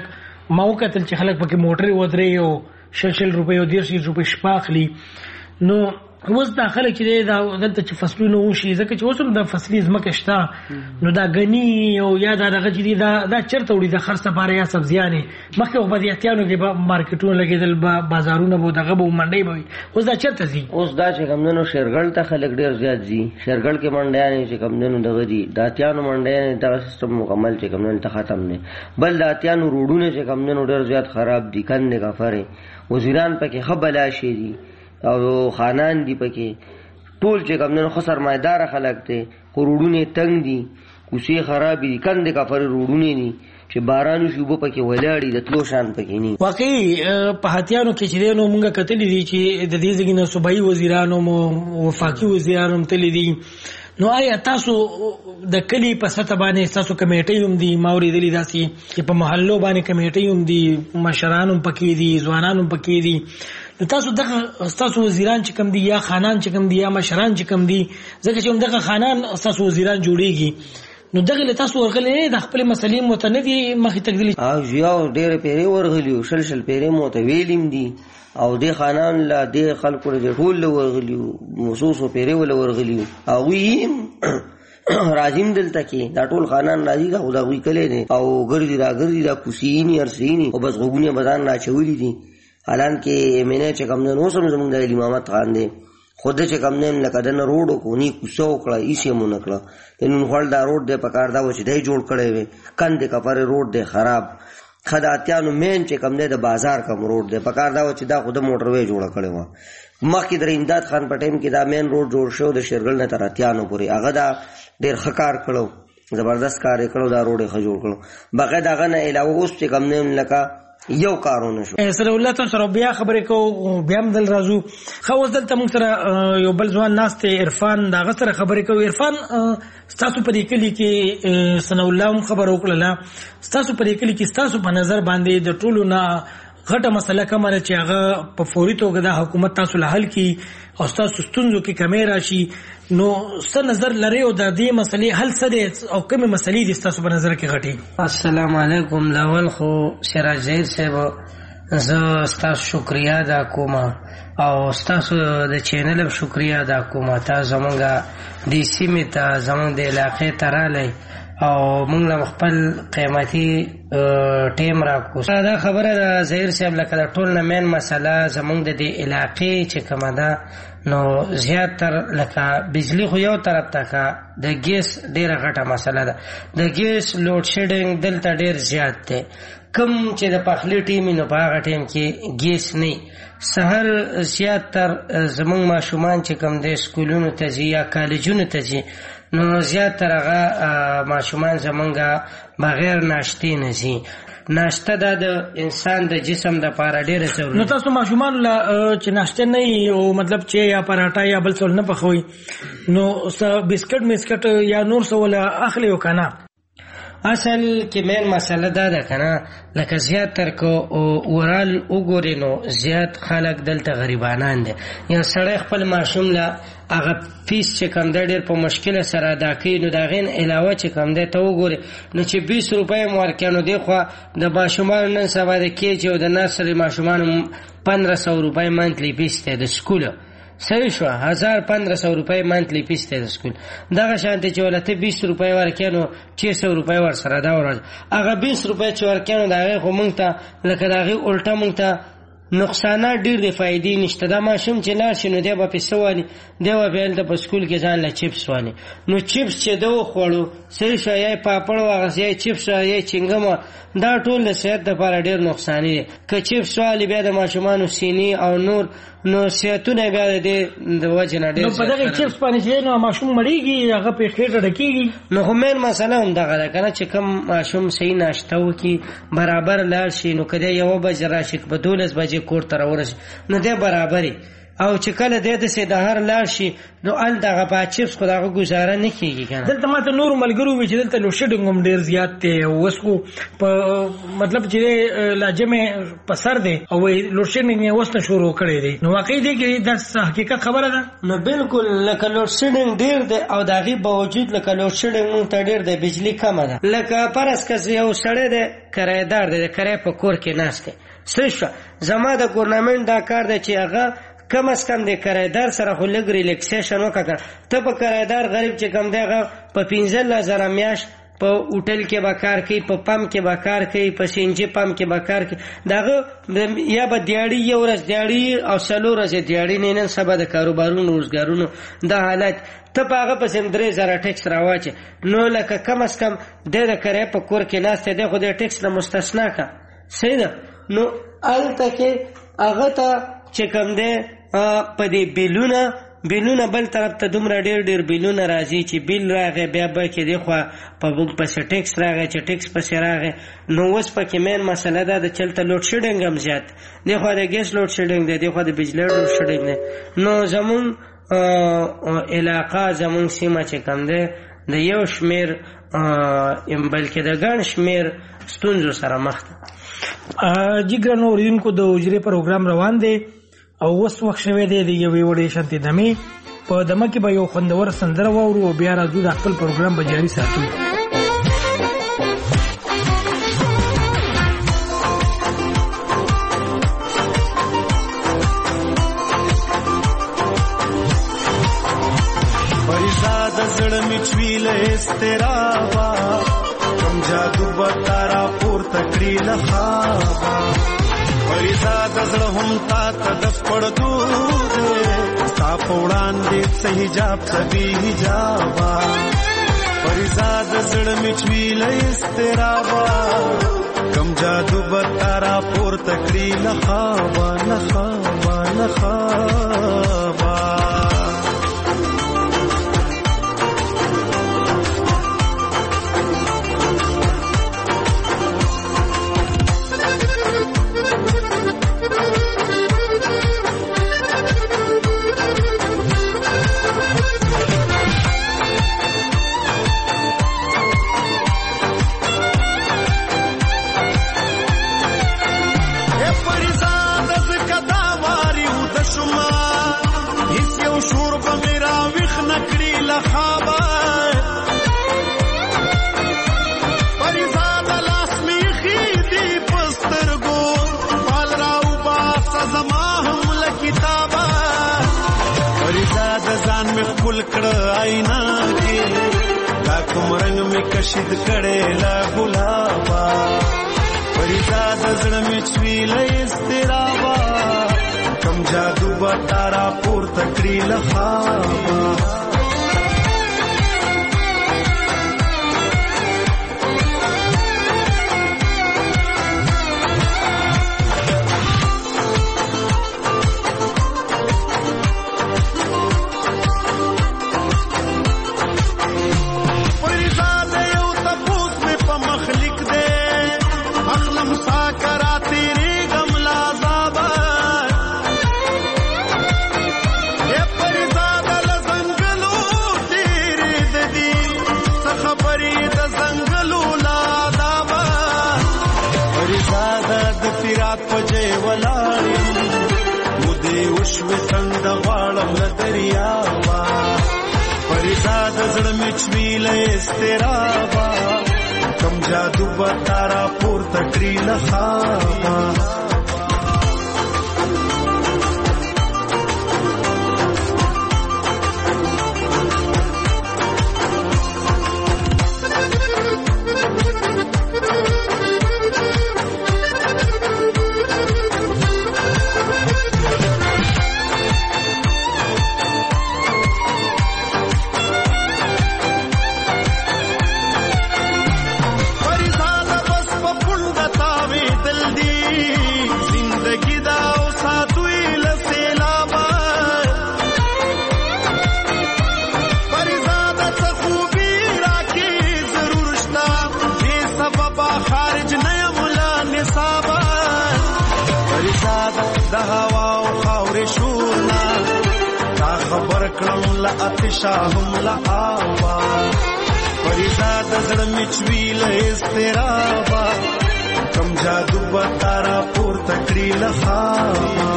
ما وکتل چې خلک پکې موټرې ودرې او 60 روپۍ او 100 روپۍ شپاخلي. نو اوس دا خلک چې دا دلته چې فصلونه وشي ځکه چې اوس هم د فصلي ځمکه شته نو دا غني او یا دا دغه چې دا چرته وړي د خرڅ لپاره یا سبزیانې مخکې خو بدیاتیانو کې به مارکیټونه لګېدل بازارونه به دغه به منډۍ به وي اوس دا چرته ځي؟ اوس دا چې کمدنو شیرګل ته خلک ډېر زیات ځي. شیرګل کې منډیانې چې کمدنو دغه دي د اتیانو منډیانې دغه سیستم مکمل چې کمدنو ته ختم دی. بل د اتیانو روډونه چې کمدنو ډېر زیات خراب دي کندې کفرې وزیران پکې ښه بلاشې دي او خانان دی پکې ټول چې کمنو خو سرمایدار خلک ته روډونه تنگ دي کوڅې خراب دي کندې کفر روډونه دي چې باران شوبه پکې ولاړی د تلو شان پکې نه. واقعي په هاتیانو کې چې نو مونږه کتلې دي چې د دې ځګینه صوبایي وزیرانو مو وفاقي وزیرانو تللی دي. نو آیا تاسو د کلی په سطح باندې تاسو کمیټې هم دي ما اوریدلې داسي چې په محلو باندې کمیټې هم دي مشران هم پکې دي ځوانان هم پکې دي. نو تاسو دغه تاسو وزیران چې کم دي یا خانان چې کم دي یا مشران چې کم دي ځکه چې هم دغه خانان تاسو وزیران جوړیږي نو دغه له تاسو ورغلې د خپل مسلې متندي مخې تکدلی او یو ډېر پیری ورغلیو شل پیری متویلم دي او د خانان لا د خلکو د ټول ورغلیو مخصوصو پیری ول ورغلیو او وی راځم دلته کې دا ټول خانان راځي دا خدای کله دي او ګرځي دا کوسینی ارسینی او بس غوونه بدن را چولې دي. حالان کې مینه چې کم نه سم زمونږ د امامت خان دی خود چې کم نه لکه دنه روډ کو ني کوسو کړه ایسه مونږ کړه نن خپل دا روډ د پکار دا و چې دای جوړ کړي وي کندې کفر روډ دی خراب خداتیانو مین چې کم نه د بازار کم روډ دی پکار دا و چې دا خود موټر وې جوړ کړي و مخکې در امداد خان په ټیم کې دا مین روډ جوړ شو د شیرګل نه تر اتیانو پورې هغه دا ډیر خکار کړو زبردست کار کړو دا روډ خ جوړ کړو بغیر داغه نه علاوه اوس چې کم نه لکه یو کارونه شو. سره الله تاسو سره بیا خبرې کو بیا هم دل راځو خو اوس دلته موږ سره یو بل ځوان ناست عرفان دا غسر خبرې کو. عرفان تاسو په دې کلی کې سن الله هم خبر وکړه تاسو په دې کلی کې تاسو په نظر باندې د ټولو نه غټه مسله کومه چې هغه په فوري توګه د حکومت تاسو له حل کی او تاسو ستونزو کې کمی راشي نو ست نظر لري او د دې مسلې حل څه دي او کومه مسلې دي تاسو په نظر کې غټي؟ السلام علیکم. لاول خو سراج زید صاحب زه تاسو شکریا ادا کوم او تاسو د چینل شکریا ادا کوم تاسو زمونږه د سیمې ته زمونږ د علاقې تراله او موږ له خپل قیمتي ټیم راکو. دا خبره د ظهیر صاحب لکه ټول نه مین مسله زمونږ د دې علاقې چې کومه ده نو زیاتر لکه بجلی خو یو طرف ته د ګیس ډیره غټه مسله ده. د ګیس لوډ شیډینګ دلته ډیر زیات دی کم چې د پخلی ټیم نو په هغه ټیم کې ګیس نه سهر زیاتر زمونږ ماشومان چې کوم د سکولونو ته ځي یا کالجونو ته ځي نو زیاتر هغه ماشومان زمونږه بغیر ناشتې نه ځي. ناشته د انسان د جسم د لپاره ډیره ضروري. نو تاسو ماشومان لا چې ناشته نه او مطلب چې یا پراټا یا بل څه نه پخوي نو بسکټ یا نور څه ولا اخلي وکنه؟ اصل کې مین مسله دا ده کنه لکه زیات تر کو اورال وګوري نو زیات خلک دلته غریبانان دي. یا سړی خپل ماشوم لا هغه فیس چې کم دی ډېر په مشکله سره ادا کوي نو د هغې نه علاوه چې کم دی ته وګورې نو چې 20 روپۍ م ورکوي نو دې خوا د ماشومانو نن سبا د کیج او د نرسري ماشومانو 1500 روپۍ منتلي فیس دی د سکوله صحیح شو 1500 روپۍ منتلي فیس دی د سکول. دغه شانتې چې ولته 20 روپۍ ورکوي نو 600 روپۍ ورسره دا ورځ هغه 20 روپۍ چې ورکوي نو د هغې خو موږ ته لکه د هغې الټه موږ ته نقصانات ډیر دی فائدې نشته. دا ماشوم چې لاړ شي نو دی به پیسه والي دی به بیا هلته په سکول کې ځان له چپس والي نو چپس چې ده وخوړو صحیح شو یا یې پاپړ واغست یا یې چپس یا یې چنګم دا ټول د صحت دپاره ډېر نقصاني دی. که چپس والي بیا د ماشومانو سینې او نور نو صحتونه بیا د دې د وجې نه ډېر نو په دغه چپس باندې چې نو ماشوم مړېږي هغه پې خېټه ډکېږي نو خو مین مسله هم دغه ده که نه چې کوم ماشوم صحیح ناشته وکړي برابر لاړ شي نو که دی 1 بجې راشي که په 12 بجې کور ته راورسي نو دی برابرې او چې کله د سیدهر لاړ شي نو ال دغه با چپس خو دغه گزاره نه کیږي کنه. دلته ماته نور ملګرو وی چې دلته لو شډینګ هم ډیر زیات دی وسکو په مطلب چې لاجمه پسر دی او لو شډینګ یې وسته شروع کړی دی. نو واقعي دی کې د حقیقت خبره ده. نو بالکل لکه لو شډینګ ډیر دی او دغه باوجود لکه لو شډینګ مونږ ته ډیر دی بجلی کمه ده. لکه پرس کس یو سړی دی کرایدار دی کرای په کور کې ناشته سشه زما د ګورنمنت دا کار دی چې هغه کم از کم د کرایدار سره خو لږ ریلیکسیشن وکړه. ته په کرایدار غریب چې کم دی هغه په 15,000 میاشت په هوټل کې به کار کوي په پمپ کې به کار کوي په سینجی پمپ کې به کار کوي دغه یا به دیاړي یو ورځ دیاړي او څلور ورځې دیاړي نه نن سبا د کاروبارونو روزګارونو د حالت ته په هغه پسې 3,000 ټیکس راواچې نو لکه کم از کم د کرای په کور کې ناسته دی خو د ټیکس نه مستثنا کا صحیح ده. نو الته کې هغه ته چې کم دی په دې بیلونه بل طرف ته دومره ډیر بیلونه راځي چې بیل راغی بیا به کې دی خو په بوک پسې ټیکس راغی چې ټیکس پسې راغی. نو اوس پکې مین مسله ده د چلته لوډ شیډینګ هم زیات دی خو د ګیس لوډ شیډینګ دی خو د بجلی لوډ شیډینګ دی. نو زمون علاقه زمون سیمه چې کم دی د یو شمیر بلکې د ګڼ شمیر ستونزو سره مخ ده. جګرانو اوریدونکو د اجرې پروګرام روان دی او اوس وخت شوی دی د یوې وړې شانتې دمې په دمه کې به یو خوندور سندره واورو او بیا راځو د خپل پروګرام به جاري ساتو. فریضاد زړه می چویله استرابا کم جادو بتارا پور تکړی لخابا فریضاد زړه هم تا تدف پړدو دې ستا پوړان دې صحیح جاب سبي حجابا فریضاد زړه می چویله استرابا کم جادو بتارا پور تکړی لخابا لخابا لخابا آئینہ کی دا کوم رنگ میں کشید کڑے لا گلابا فریضاد زړه می چویله استرابا کم جادو با تارا پور تکړی لخابا زړه می چویله استرابا کم جادو بتارا پور تکړی لخابا د هوا او خاورې شورنا کړم لا اتشا هم لا آواز فریضا د زړه مچوي له استرابا کم جادو بتارا پورته کړی له خاما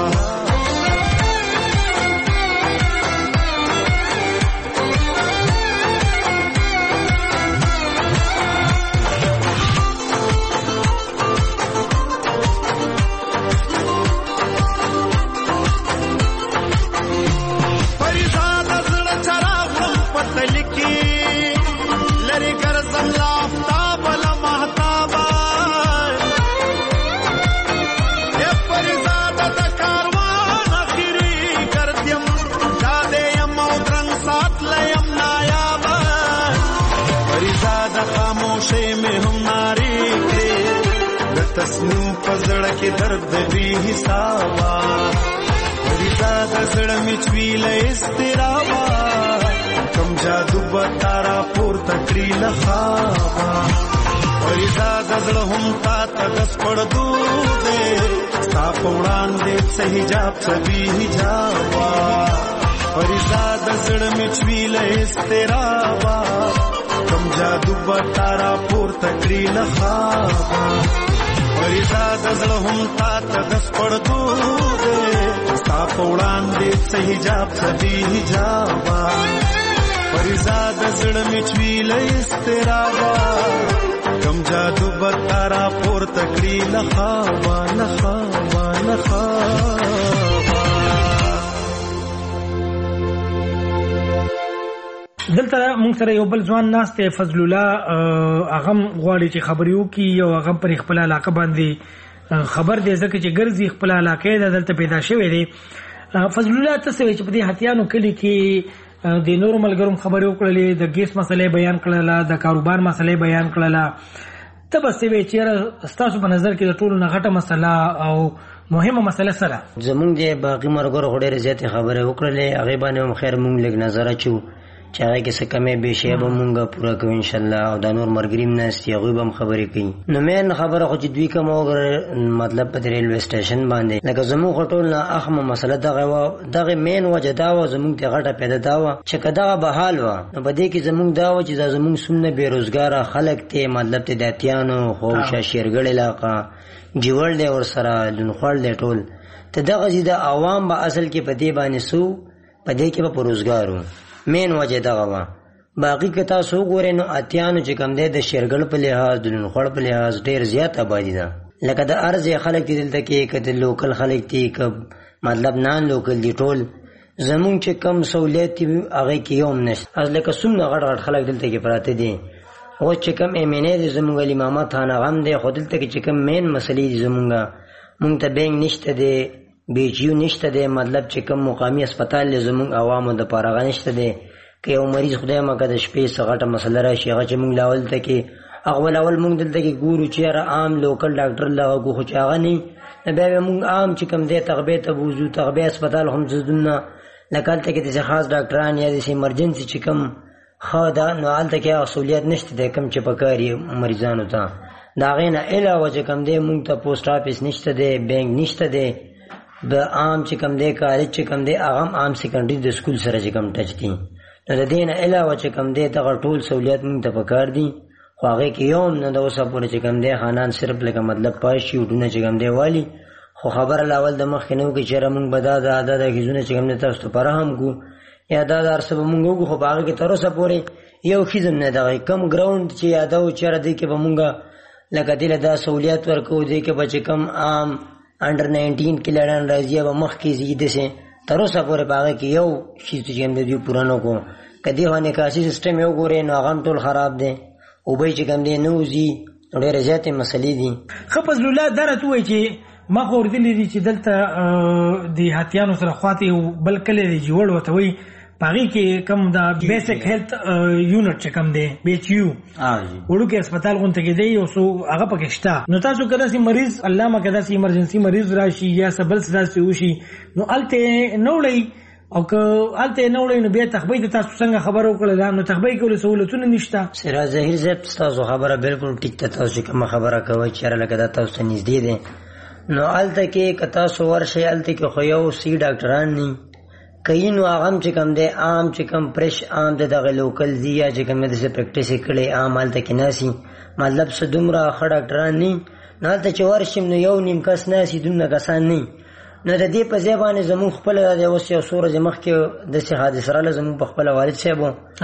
تسنیم پزړه کې درد وی حسابا ریزا د زړه مچوي له استرابا کم جادو بتارا پور تکری لخابا ریزا د زړه هم تا تدس پړ دو دے ستا پوړان دې صحیح جاب سبي حجابا ریزا د زړه مچوي له استرابا کم جادو بتارا پور تکری لخابا ریزا د زړه هم تا تدس پړ دو دے ستا پوړان دې صحیح جاب سبي حجابا ریزا د زړه مچوي له استرابا کم جادو بتارا پور تکړی لخوا لخوا لخوا دلته موږ سره یو بل ځوان ناست دی فضل الله اغم غواړي چې خبريو کی یو اغم پر خپل علاقه باندې خبر دی ځکه چې ګرځي خپل علاقه دلته پیدا شوی دی فضل الله تاسو چې په دې هتیانو کلی کې د نور ملګرو خبرې وکړلې د ګیس مسلې بیان کړله د کاروبار مسلې بیان کړله ته بس وی چې تاسو په نظر کې د ټولو نه غټه مسله او مهمه مسله سره زمونږ د باقي مرګرو ډېرې زیاتې خبرې وکړلې هغه باندې هم خیر مونږ لږ نظر اچو چې هغه کې څه کمې بشي به مونږ پوره کوو ان شاء الله او د نور مرګریم ناست هغه به هم خبرې کوي نو مین خبره خو چې دوی کوم مطلب په ریلوی سټیشن باندې لکه زموږ ټول نه اخمه مسله دغه مین وجه دا و زموږ ته غټه پیدا دا و چې کدا به حال و نو په دې کې زموږ دا و چې زموږ سمنه بیروزګار خلک ته مطلب ته داتیانو خو شاشیرګل علاقه جوړ دی ور سره لنخړ دی ټول ته دغه د عوام به اصل کې په دې باندې سو په دې کې په روزګارو مین وجه دغه وا باقی کتا سو ګورې نو اتیانو چې کم دی د شیرګل په لحاظ د لنخړ په لحاظ ډیر زیات آبادی ده لکه د ارزه خلک دلته کې کته لوکل خلک دي کب مطلب نان لوکل دي ټول زمون چې کم سہولیت هغه کې یوم نشته از لکه سمنه غټ غټ خلک دلته کې پراته دي او چې کم امینه دي زمونږ امامت خانه غم دي خو دلته کې چې کم مین مسلې دي زمونږه مونږ ته بینګ نشته دي بیچیو نشته دی مطلب چې کوم مقامی هسپتال زموږ عوامو د پاره نشته دی که یو مریض خدای مکه د شپې سغټه مسله راشي هغه چې موږ لاول ته کې اول موږ دلته کې ګورو چې عام لوکل ډاکټر لاغو خو چې هغه نه بیا موږ عام چې کوم دی تغبه ته وځو تغبه هسپتال هم ځدونه لکه ته کې د خاص ډاکټران یا د ایمرجنسي چې کوم خاصه نو الته کې اصولیت نشته دی کوم چې پکاري مریضانو ته دا غینه علاوه چې کوم دی موږ ته پوسټ افیس نشته دی بانک نشته دی د عام چې کوم دی کالج چې کوم دی هغه عام سیکنډري د سکول سره چې کوم ټچ دي نو د دین علاوه چې کوم دی دغه ټول سہولیت موږ ته پکار دي خو هغه کې یوم نه د اوسه پورې چې کوم دی خانان صرف لکه مطلب پاشي وډونه چې کوم دی والی خو خبر الاول د مخ نو کې چیرې موږ بدا د غیزونه چې کوم دی تاسو پر هم کو یا دا درسه موږ خو هغه کې تر اوسه پورې یو خیزم نه دا کم ګراوند چې یادو چیرې دی کې به موږ لکه دله دا سہولیت ورکو دی کې بچ کم عام انډر 19 کې لړن راځي به مخ کې زیاده سي تر اوسه پورې باغ کې یو شي چې هم دی پرانو کو کدی هونه کاسي سیستم یو ګورې نو هغه ټول خراب دي او به چې کوم دی نوځي ډېر زیاتې مسلې دي خپل الله درته وای چې ما خور دي چې دلته د هاتیانو سره خواته بل کله دی جوړ وته وای پاغي کې کم دا بیسیک هیلث یونټ چې کم دی بیچیو وړو کې هسپتال غونته کې دی او سو هغه پکې شته نو تاسو کله سي مریض الله ما کدا سي ایمرجنسي مریض راشي یا سبل سداسي وشي نو الته نوړی او که الته نوړی نو بیا تخبیه تاسو څنګه خبرو کړل نو تخبیه کول سہولتونه نشته سره ظاهر زه تاسو خبره بالکل ټیک ته تاسو کوم خبره کوي چې لکه دا تاسو نږدې دي نو الته کې کتا سو ورشه الته کې خو یو سی ډاکټران نه کوي نو هغه چې کوم دی عام چې کوم فرش عام د دغه لوکل دی یا چې کوم د پریکټیس کړي عام حالت کې ناسي مطلب څه دومره ښه ډاکټران نه نه ته چې ورشم نو یو نیم کس ناسي دومره کسان نه نو د دې په ځای باندې زموږ خپل د اوس یو سورج مخ کې د څه حادثه را زموږ په خپل والد صاحب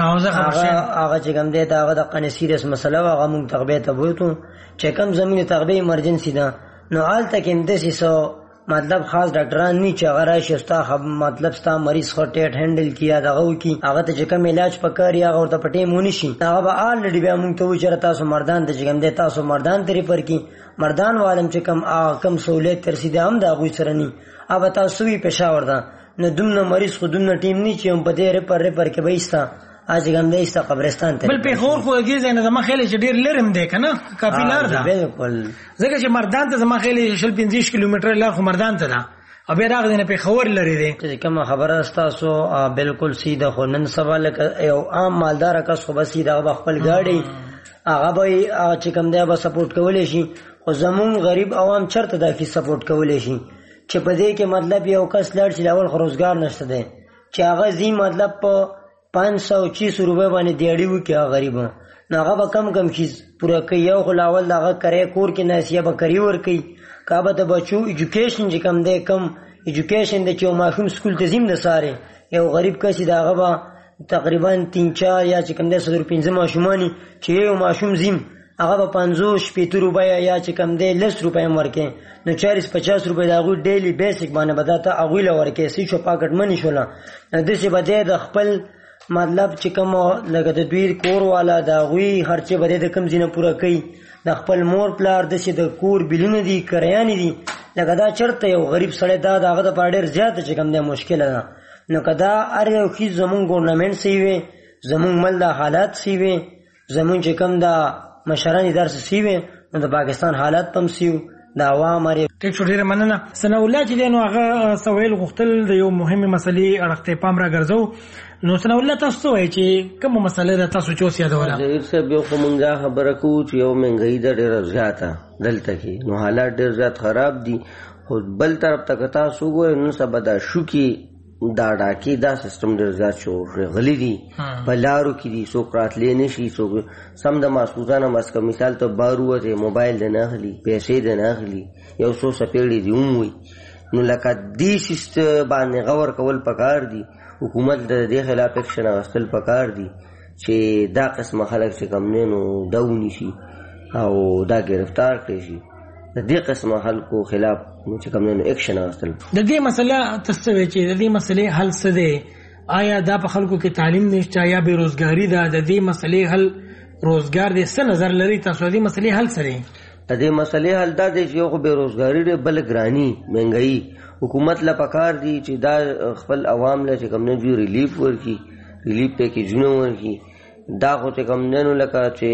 هغه چې کوم دی دا هغه د قنې سیریس مسله هغه موږ تغبیه ته بوتو چې کوم زمینه تغبیه ایمرجنسي ده نو حالت کې اندسي سو مطلب خاص ډاکټران نه چې هغه راشي ستا مطلب ستا مریض خو ټیټ هندل کیا دغه کی هغه ته چې کوم علاج پکاري هغه ورته پټې مونږ شي هغه به آلریډي بیا موږ ته وچره تاسو مردان ته چې کوم دی تاسو مردان تری پر کی مردان عالم چې کم سہولت ترسیده هم دا غوي سره ني اوب تاسو وی پېښور ده نو دومره مریض خو دومره ټیم نه چې په دې پر کې وایستا اج کوم دی ستا قبرستان ته بل په خور خو دې زنه زما خیال چې ډیر لرم دی کنه کافي لار ده بالکل ځکه چې مردان ته زما خیال 15 کیلومتر لار خو مردان ته ده او بیا راغ دې په خور لري دی کوم خبره تاسو بالکل سیده خو نن سوال یو عام مالدار کس خو بس سیده خپل گاډي هغه به چې کوم دی به سپورټ کولای شي خو زمون غریب عوام چرته دا کی سپورټ کولای شي چې په دې کې مطلب یو کس لړ چې لاول روزګار نشته دی چې هغه زی مطلب په 500 روپے باندې دیړی و کې غریب نه هغه کم چیز پورا کوي یو خلاول هغه کرے کور کې ناسیه به کوي ور کوي کابه ته بچو ایجوکیشن چې کم دی کم ایجوکیشن د چې ماشوم سکول ته زم نه ساره یو غریب کسي دا هغه تقریبا 3-4 یا چې کم دی 115 ماشومانی چې یو ماشوم زم هغه 50 روپے یا چې کم دی 10 روپے ورکې نو 40-50 روپے دا غو ډیلی بیسیک باندې بداته اغوی لورکې سې شو پاکټ منی شولا د دې بده د خپل مطلب چې کوم لکه د دوی کور والا دا غوي خرچه بده د کم زینه پوره کوي د خپل مور پلار د شه د کور بلونه دي کریان دي لکه دا چرته یو غریب سړی دا دغه د پاډر زیات چې کم دی مشکل ده نو کدا ار یو خي زمون ګورنمنت سی وي زمون مل د حالات سی وي زمون چې کم دا مشران درس سی وي نو د پاکستان حالات پم سیو دا عوام لري ټیک شو ډیره مننه سنا الله چې دینو هغه سوال غختل د یو مهمه مسلې اړخته پام را ګرځو نو سنا الله تاسو وایي چې کوم مسله ده تاسو چوس یادوله ډیر څه به کومه خبره کو چې یو مهنګي د ډیر زیاته دلته کې نو حالات ډیر زیات خراب دي خو بل طرف ته تاسو ګورئ نو سبا دا شو کې دا ډاکی دا سیستم ډیر زیات شو غلی دي بلارو کې دي سو کراتلې نشي سو سم د ماسوزانه مسکه مثال ته بارو ته موبایل د ناخلي پیسې د ناخلي یو سو سپېړې دی وموي نو لکه دې شست باندې غور کول پکار دي حکومت د دې خلاف اکشن واستل پکار دي چې دا قسم خلک چې کم نه نو داونی شي او دا گرفتار کړي شي د دې قسم خلکو خلاف چې کوم نو اکشن واستل د دې مسله تاسو چې د دې مسلې حل څه دی آیا دا په خلکو کې تعلیم نشته یا بیروزګاری ده د دې مسلې حل روزګار دې څه نظر لري تاسو د دې مسلې حل سره د دې مسلې حل دا دی چې یو بیروزګاری ده بل ګرانی مهنګي حکومت لا پکار دي چې دا خپل عوام له چې کوم نه جو ریلیف ورکي ریلیف پکې جنو ورکي دا خو چې کوم نه لکه چې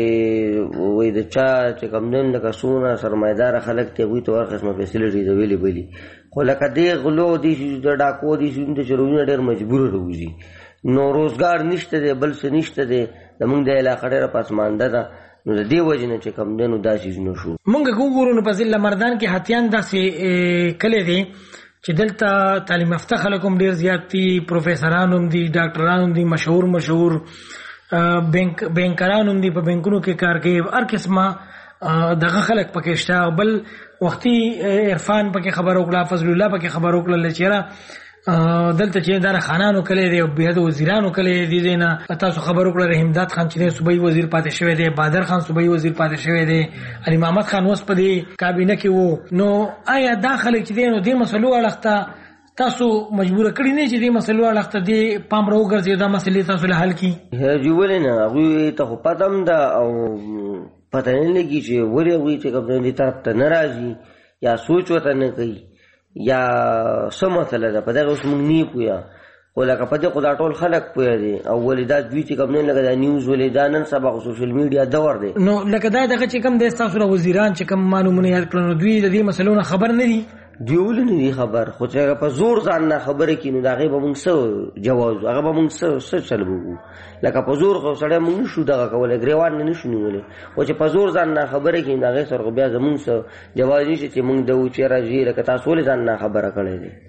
وې د چا چې کوم نه لکه سونه سرمایدار خلک ته وي تور قسمه فیسیلیټي دی ویلي بلی خو لکه دې غلو دي چې د ډاکو دي چې چرونه ډېر مجبور روزي نو روزګار نشته دی بل څه نشته دی زمونږ د علاقې ډېر پسمانده ده نو د دې وجه نه چې کوم نه داسې نو شو مونږ ګورو نو په ضلع مردان کې هاتیان داسې کله دي چې دلته تعلیم یافته خلک هم ډېر زیات دي پروفیسوران هم دي ډاکټران هم دي مشهور بینکران هم دي په بینکونو کې کار کوي هر قسمه دغه خلک پکې شته بل وختي عرفان پکې خبر وکړه فضل الله پکې خبر وکړه چې دلته چې دار خانانو کله دی او بیا د وزیرانو کله دی نه تاسو خبر وکړه رحمداد خان چې صوبایي وزیر پاتې شوی دی بادر خان صوبایي وزیر پاتې شوی دی علي محمد خان اوس په دې کابینه کې وو نو آیا داخله چې دی نو د مسلو اړخته تاسو مجبور کړی نه چې دې مسلو اړخته دې پام راوګرځي دا مسلې تاسو له حل کی جوړ نه هغه ته پدم دا او پته نه لګي چې وری چې کوم دې طرف ته ناراضي یا سوچ وته نه کوي یا سمته ده په دغه اوس موږ نه پویا ولکه په دې خدای ټول خلک پویا دي او ولدا دوی چې کوم نه لګا نیوز ولیدانن سبق سوشل میډیا دور دي نو لکه دا دغه چې کوم د تاسو وزیران چې کوم معلومونه یاد کړنو دوی د دې مسلو خبر نه دي دیول نه دي خبر خو چې په زور ځان نه خبره کینو دا غي به موږ سره جواز هغه به موږ سره چلو لکه په زور خو سره موږ شو دغه کوله غریوان نه شو نیولې او چې په زور ځان نه خبره کین دا غي سره بیا زموږ سره جواز نشي چې موږ د و چې راځي لکه تاسو له ځان نه خبره کړې دي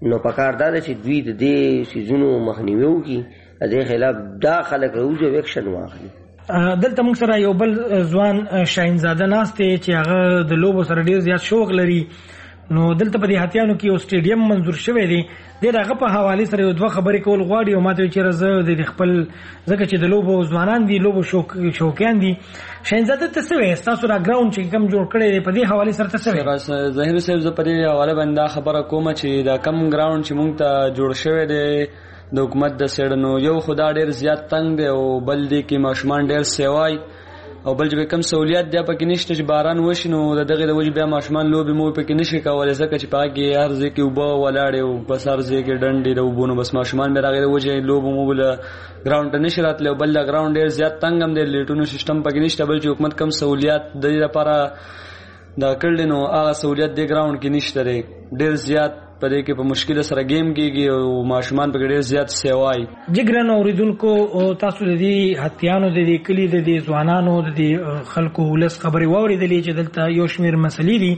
نو پکار دا چې دوی د دې سيزونو مخنیوي وکړي، د خلاف دا خلک روزه ویکشن واخلي. دلته موږ سره یو بل ځوان شاهینزاده ناست دی چې هغه د لوبو سره ډیر زیات شوق لري. نو دلته په دې هتیانو کې یو سټیډیم منظور شوی دی. د هغه په حواله سره یو دوه خبرې کول غواړي او ماته چې زه د خپل ځکه چې د لوبو ځوانان دي، لوبو شوقیان دي. شاهینزاده ته څه وایي تاسو را ګراوند چې کوم جوړ کړی دی په دې حواله سره څه وایي؟ ظاهر صاحب زه په دې حواله باندې خبره کوم چې دا کم ګراوند چې مونږ ته جوړ شوی دی د حکومت د سیډنو، یو خدا ډیر زیات تنگ دی او بل دی کې ماشومان ډیر سیوای او بل چې کوم سہولیات دی پکې نشته چې باران وشي نو دغه د وجه بیا ماشومان لوبي مو پکې نشي کولای ځکه چې پاګي هر ځای کې وبو ولاړې او بس هر ځای کې ډنډې د وبونو بس ماشومان مې راغلي د وجه لوب مو بل ګراوند نشي راتله. بل د ګراوند ډیر زیات تنگ هم دی، لیټونو سیستم پکې نشته، بل چې حکومت کم سہولیات د دې لپاره دا کړل نو هغه سہولیات د ګراوند کې نشته دی. ډیر زیات پدې کې په مشکل سره گیم کېږي او ماشومان په ډېر زیات سیوای. جګرن اوریدونکو تاسو د دې هتیانو د دې کلی د دې ځوانانو د دې خلکو ولس خبري واوریدلې چې دلته یو شمیر مسلې دي.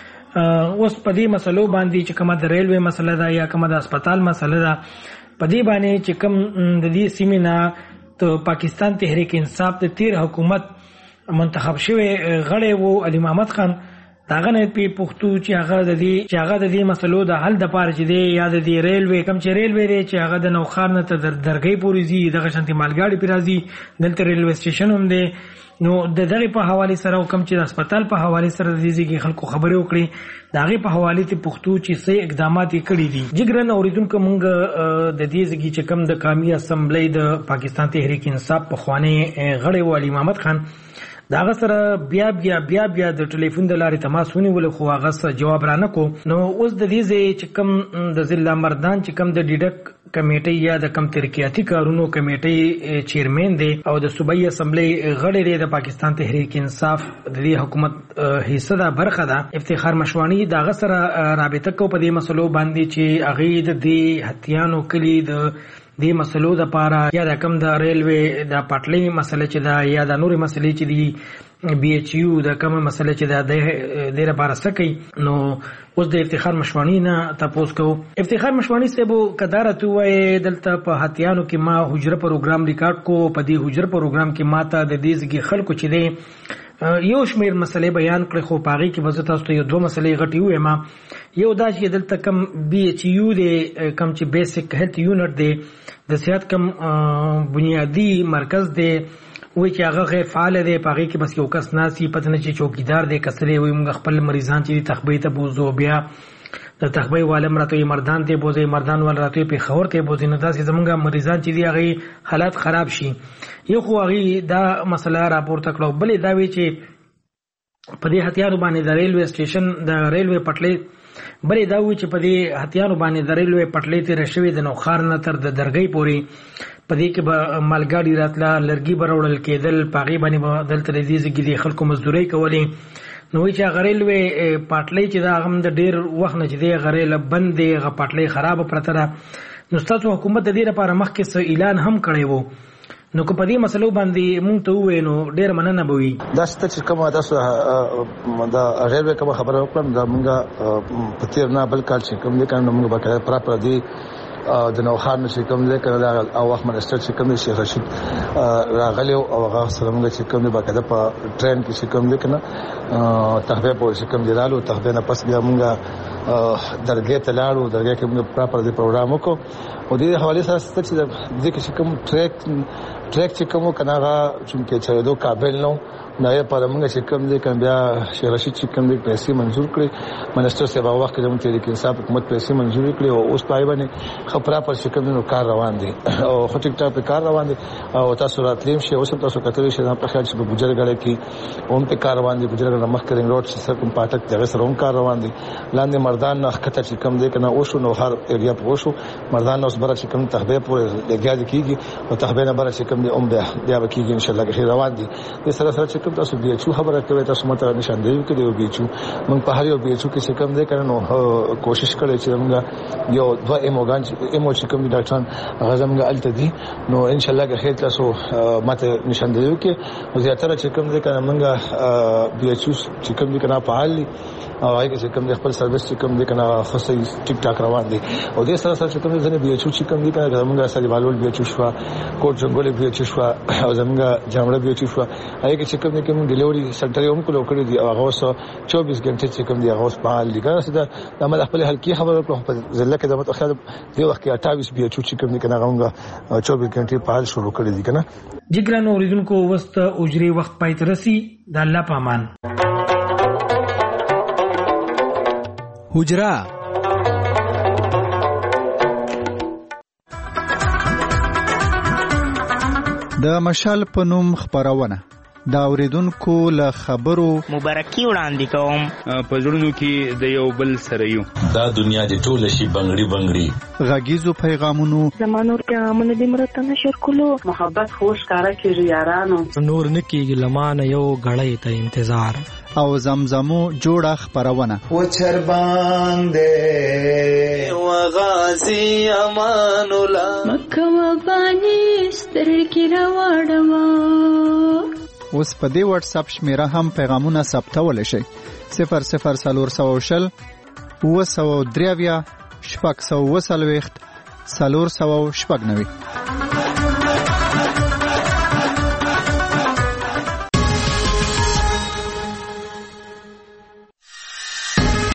اوس په دې مسلو باندې چې کومه د ریلوي مسله ده یا کومه د هسپتال مسله ده، په دې باندې چې کوم د دې سیمې نه ته پاکستان تحریک انصاف د تیر حکومت منتخب شوی غړی وو علي محمد خان، داغه نه پی پښتو چې هغه د دې مسلو د حل د پاره چې دی یا د دې ریلوي کم چې ریلوي دی چې هغه د نوخار نه ته درګي پورې زی دغه شانتي مالګاډي پیرازي دلته ریلوي سټیشن هم دی. نو د دغه په حواله سره کم چې د هسپتال په حواله سره د دې خلکو خبرې وکړي داغه په حواله ته پښتو چې سه اقدامات کړي دي. جګرن اوریدونکو مونږ د دې ځګي چې کم د قومي اسمبلی د پاکستان تحریک انصاف په خوانه غړی علي محمد خان داغه سره بیا د ټلیفون د لارې تماس ونیول خو هغه سره جواب را نه کو. نو اوس د دې چې کم د ضلع مردان چې کم د ډیډک کمیټي یا د کم ترقیاتي کارونو کمیټي چیرمن دی او د صوبایي اسمبلی غړی دی د پاکستان تحریک انصاف د دې حکومت حصہ ده برخه ده، افتخار مشوانی داغه سره رابطه کو په دې مسلو باندې چې هغه د دې هتیانو کلی د مسلو د پاره یا د کم د ریلوي د پټلۍ مسله چې دا یا د نوري مسلې چې دی بي ایچ یو د کوم مسله چې دا د لپاره سکی. نو اوس د افتخار مشوانی نه تاسو کو افتخار مشوانی سبو قدارت وای دلته په هتیانو کې ما حجره پروګرام ریکارډ کو. په دې حجره پروګرام کې ماته د دې ځګي خلکو چې دی یو شمیر مسلې بیان کړې خو پاغي کې وزه تاسو ته یو دوه مسلې غټي وې ما یو دا چې دلته کم بي ایچ یو دی کم چې بیسیک هیلث یونټ دی د صحت کم بنیادی مرکز دی وای چې هغه غیر فعال دی پاغي کې بس یو کس ناسي پته نه چې چوکیدار دی کسره وي موږ خپل مریضان چې تخبې ته بوزو بیا د تخبې والم راته مردان ته بوزي مردان ول راته په خور ته بوزي نه داسې زمونږ مریضان چې دی هغه حالات خراب شي. یو خو هغه دا مسله راپورته کړو بلې دا وی چې په دې هتیارو باندې د ریلوي سټیشن د ریلوي پټلۍ بلې دا وی چې په دې هتیارو باندې د ریلوي پټلۍ ته رشوي د نوخار نه تر د درګي پوري په دې کې به مالګاډي راتله لرګي بروړل کېدل پاغي باندې دلته د دې ځګي خلکو مزدوري کولې. نو چې غریلوي پټلۍ چې دا هم د ډیر وخت نه چې دی غریله بندې غ پټلۍ خراب پرته ده. نو ستاسو حکومت د دې لپاره مخکې څه اعلان هم کړی وو نو کو په دې مسلو باندې مونږ ته وې نو ډیر مننه بوي. دا ست چې کومه تاسو دا ریلوي کومه خبره وکړم دا مونږه په تیر نه بل کال چې کوم دې کانو مونږ به پراپر دی د نوخار نشي کوم دې کړه او وخت منستر چې کوم شیخ رشید راغلی او هغه سره مونږ چې کوم دې باکده په ټرین کې چې کوم دې کنه تخبه په چې کوم دې رالو تخبه نه پس بیا مونږه درګه ته لاړو درګه کې مونږ پراپر دی پروګرام وکړو او دې حواله سره چې دې کې کوم ټریک چې کوم کنه هغه چې چېدو قابل نو نه پر موږ چې کوم دې کوم بیا شیخ رشید چې کوم دې پیسې منزور کړې منستر صاحب هغه وخت کې تحریک انصاف حکومت پیسې منزور کړې او اوس پای باندې خبره پر چې کوم نو کار روان دي او خو ټیک ټاک په کار روان دي او تاسو راتلیم شي اوس تاسو کتلی شي په خیال چې په ګجرګړې کې هم په کار روان دي ګجرګړې مخ کریم روډ چې سر کوم پاتک دغه سره هم کار روان دي لاندې مردان نه خطر چې کوم دې کنه او شو نو هر ایریا په شو مردان اوس بره چې کوم تخبه پورې لګیا دي کیږي او تخبه نه بره چې کوم دې بیا کیږي ان شاء الله کې روان دي د سره سره چې کوم تاسو بي ایچ او خبره کوي تاسو ماته نشاندهي کې دی بي ایچ او موږ په هر یو بي ایچ او کې څه کم دی کنه کوشش کړی چې موږ یو دوه ایمو چې کوم ډاکټران هغه زموږ الته دي نو ان شاء الله که خیر تاسو ماته نشاندهي کې زیاتره چې کوم دی کنه موږ بي ایچ او چې کوم دی کنه فعال او هغه چې کوم خپل سرویس چې کوم دی کنه خاصه ټیک ټاک روان دي او د سره سره چې کوم ځنه بي ایچ او چې کوم دی کنه موږ سره بالول بي ایچ او شو کوټ جنگل بي ایچ او شو او زموږ جامړه بي ایچ او شو هغه چې کوم دی کوم ډیلیوري سنټر یې هم کولو کړی دی هغه 24 غنټه چې کوم دی هغه فعال دي کنه دا د خپل حلقي خبره په ځله کې د متخیل دی وخت کې 28 بي ایچ او چې کوم دی کنه هغه 24 غنټه فعال شروع کړی دي کنه جګران اوریدونکو وست اجري وخت پای ترسي د الله پامان حجرا د مشال په نوم خبرونه دا اوریدونکو له خبرو مبارکي وړاندې کوم په ژوندونو کې د یو بل سره یو دا دنیا د ټول شي بنگړي بنگړي غږیزو پیغامونو زمانور پیغامونه د مرته نشر کولو محبت خوش کارا کیږي یارانو نور نکیږي لمانه یو غړې ته انتظار او زمزمو جوړه خبرونه و چرباندې و غازی امان الله مکه و بانی سترګې راوړم اوس په دې واتس اپ شمیره هم پیغامونه ثبتول شي 0040 و3 شپږ 490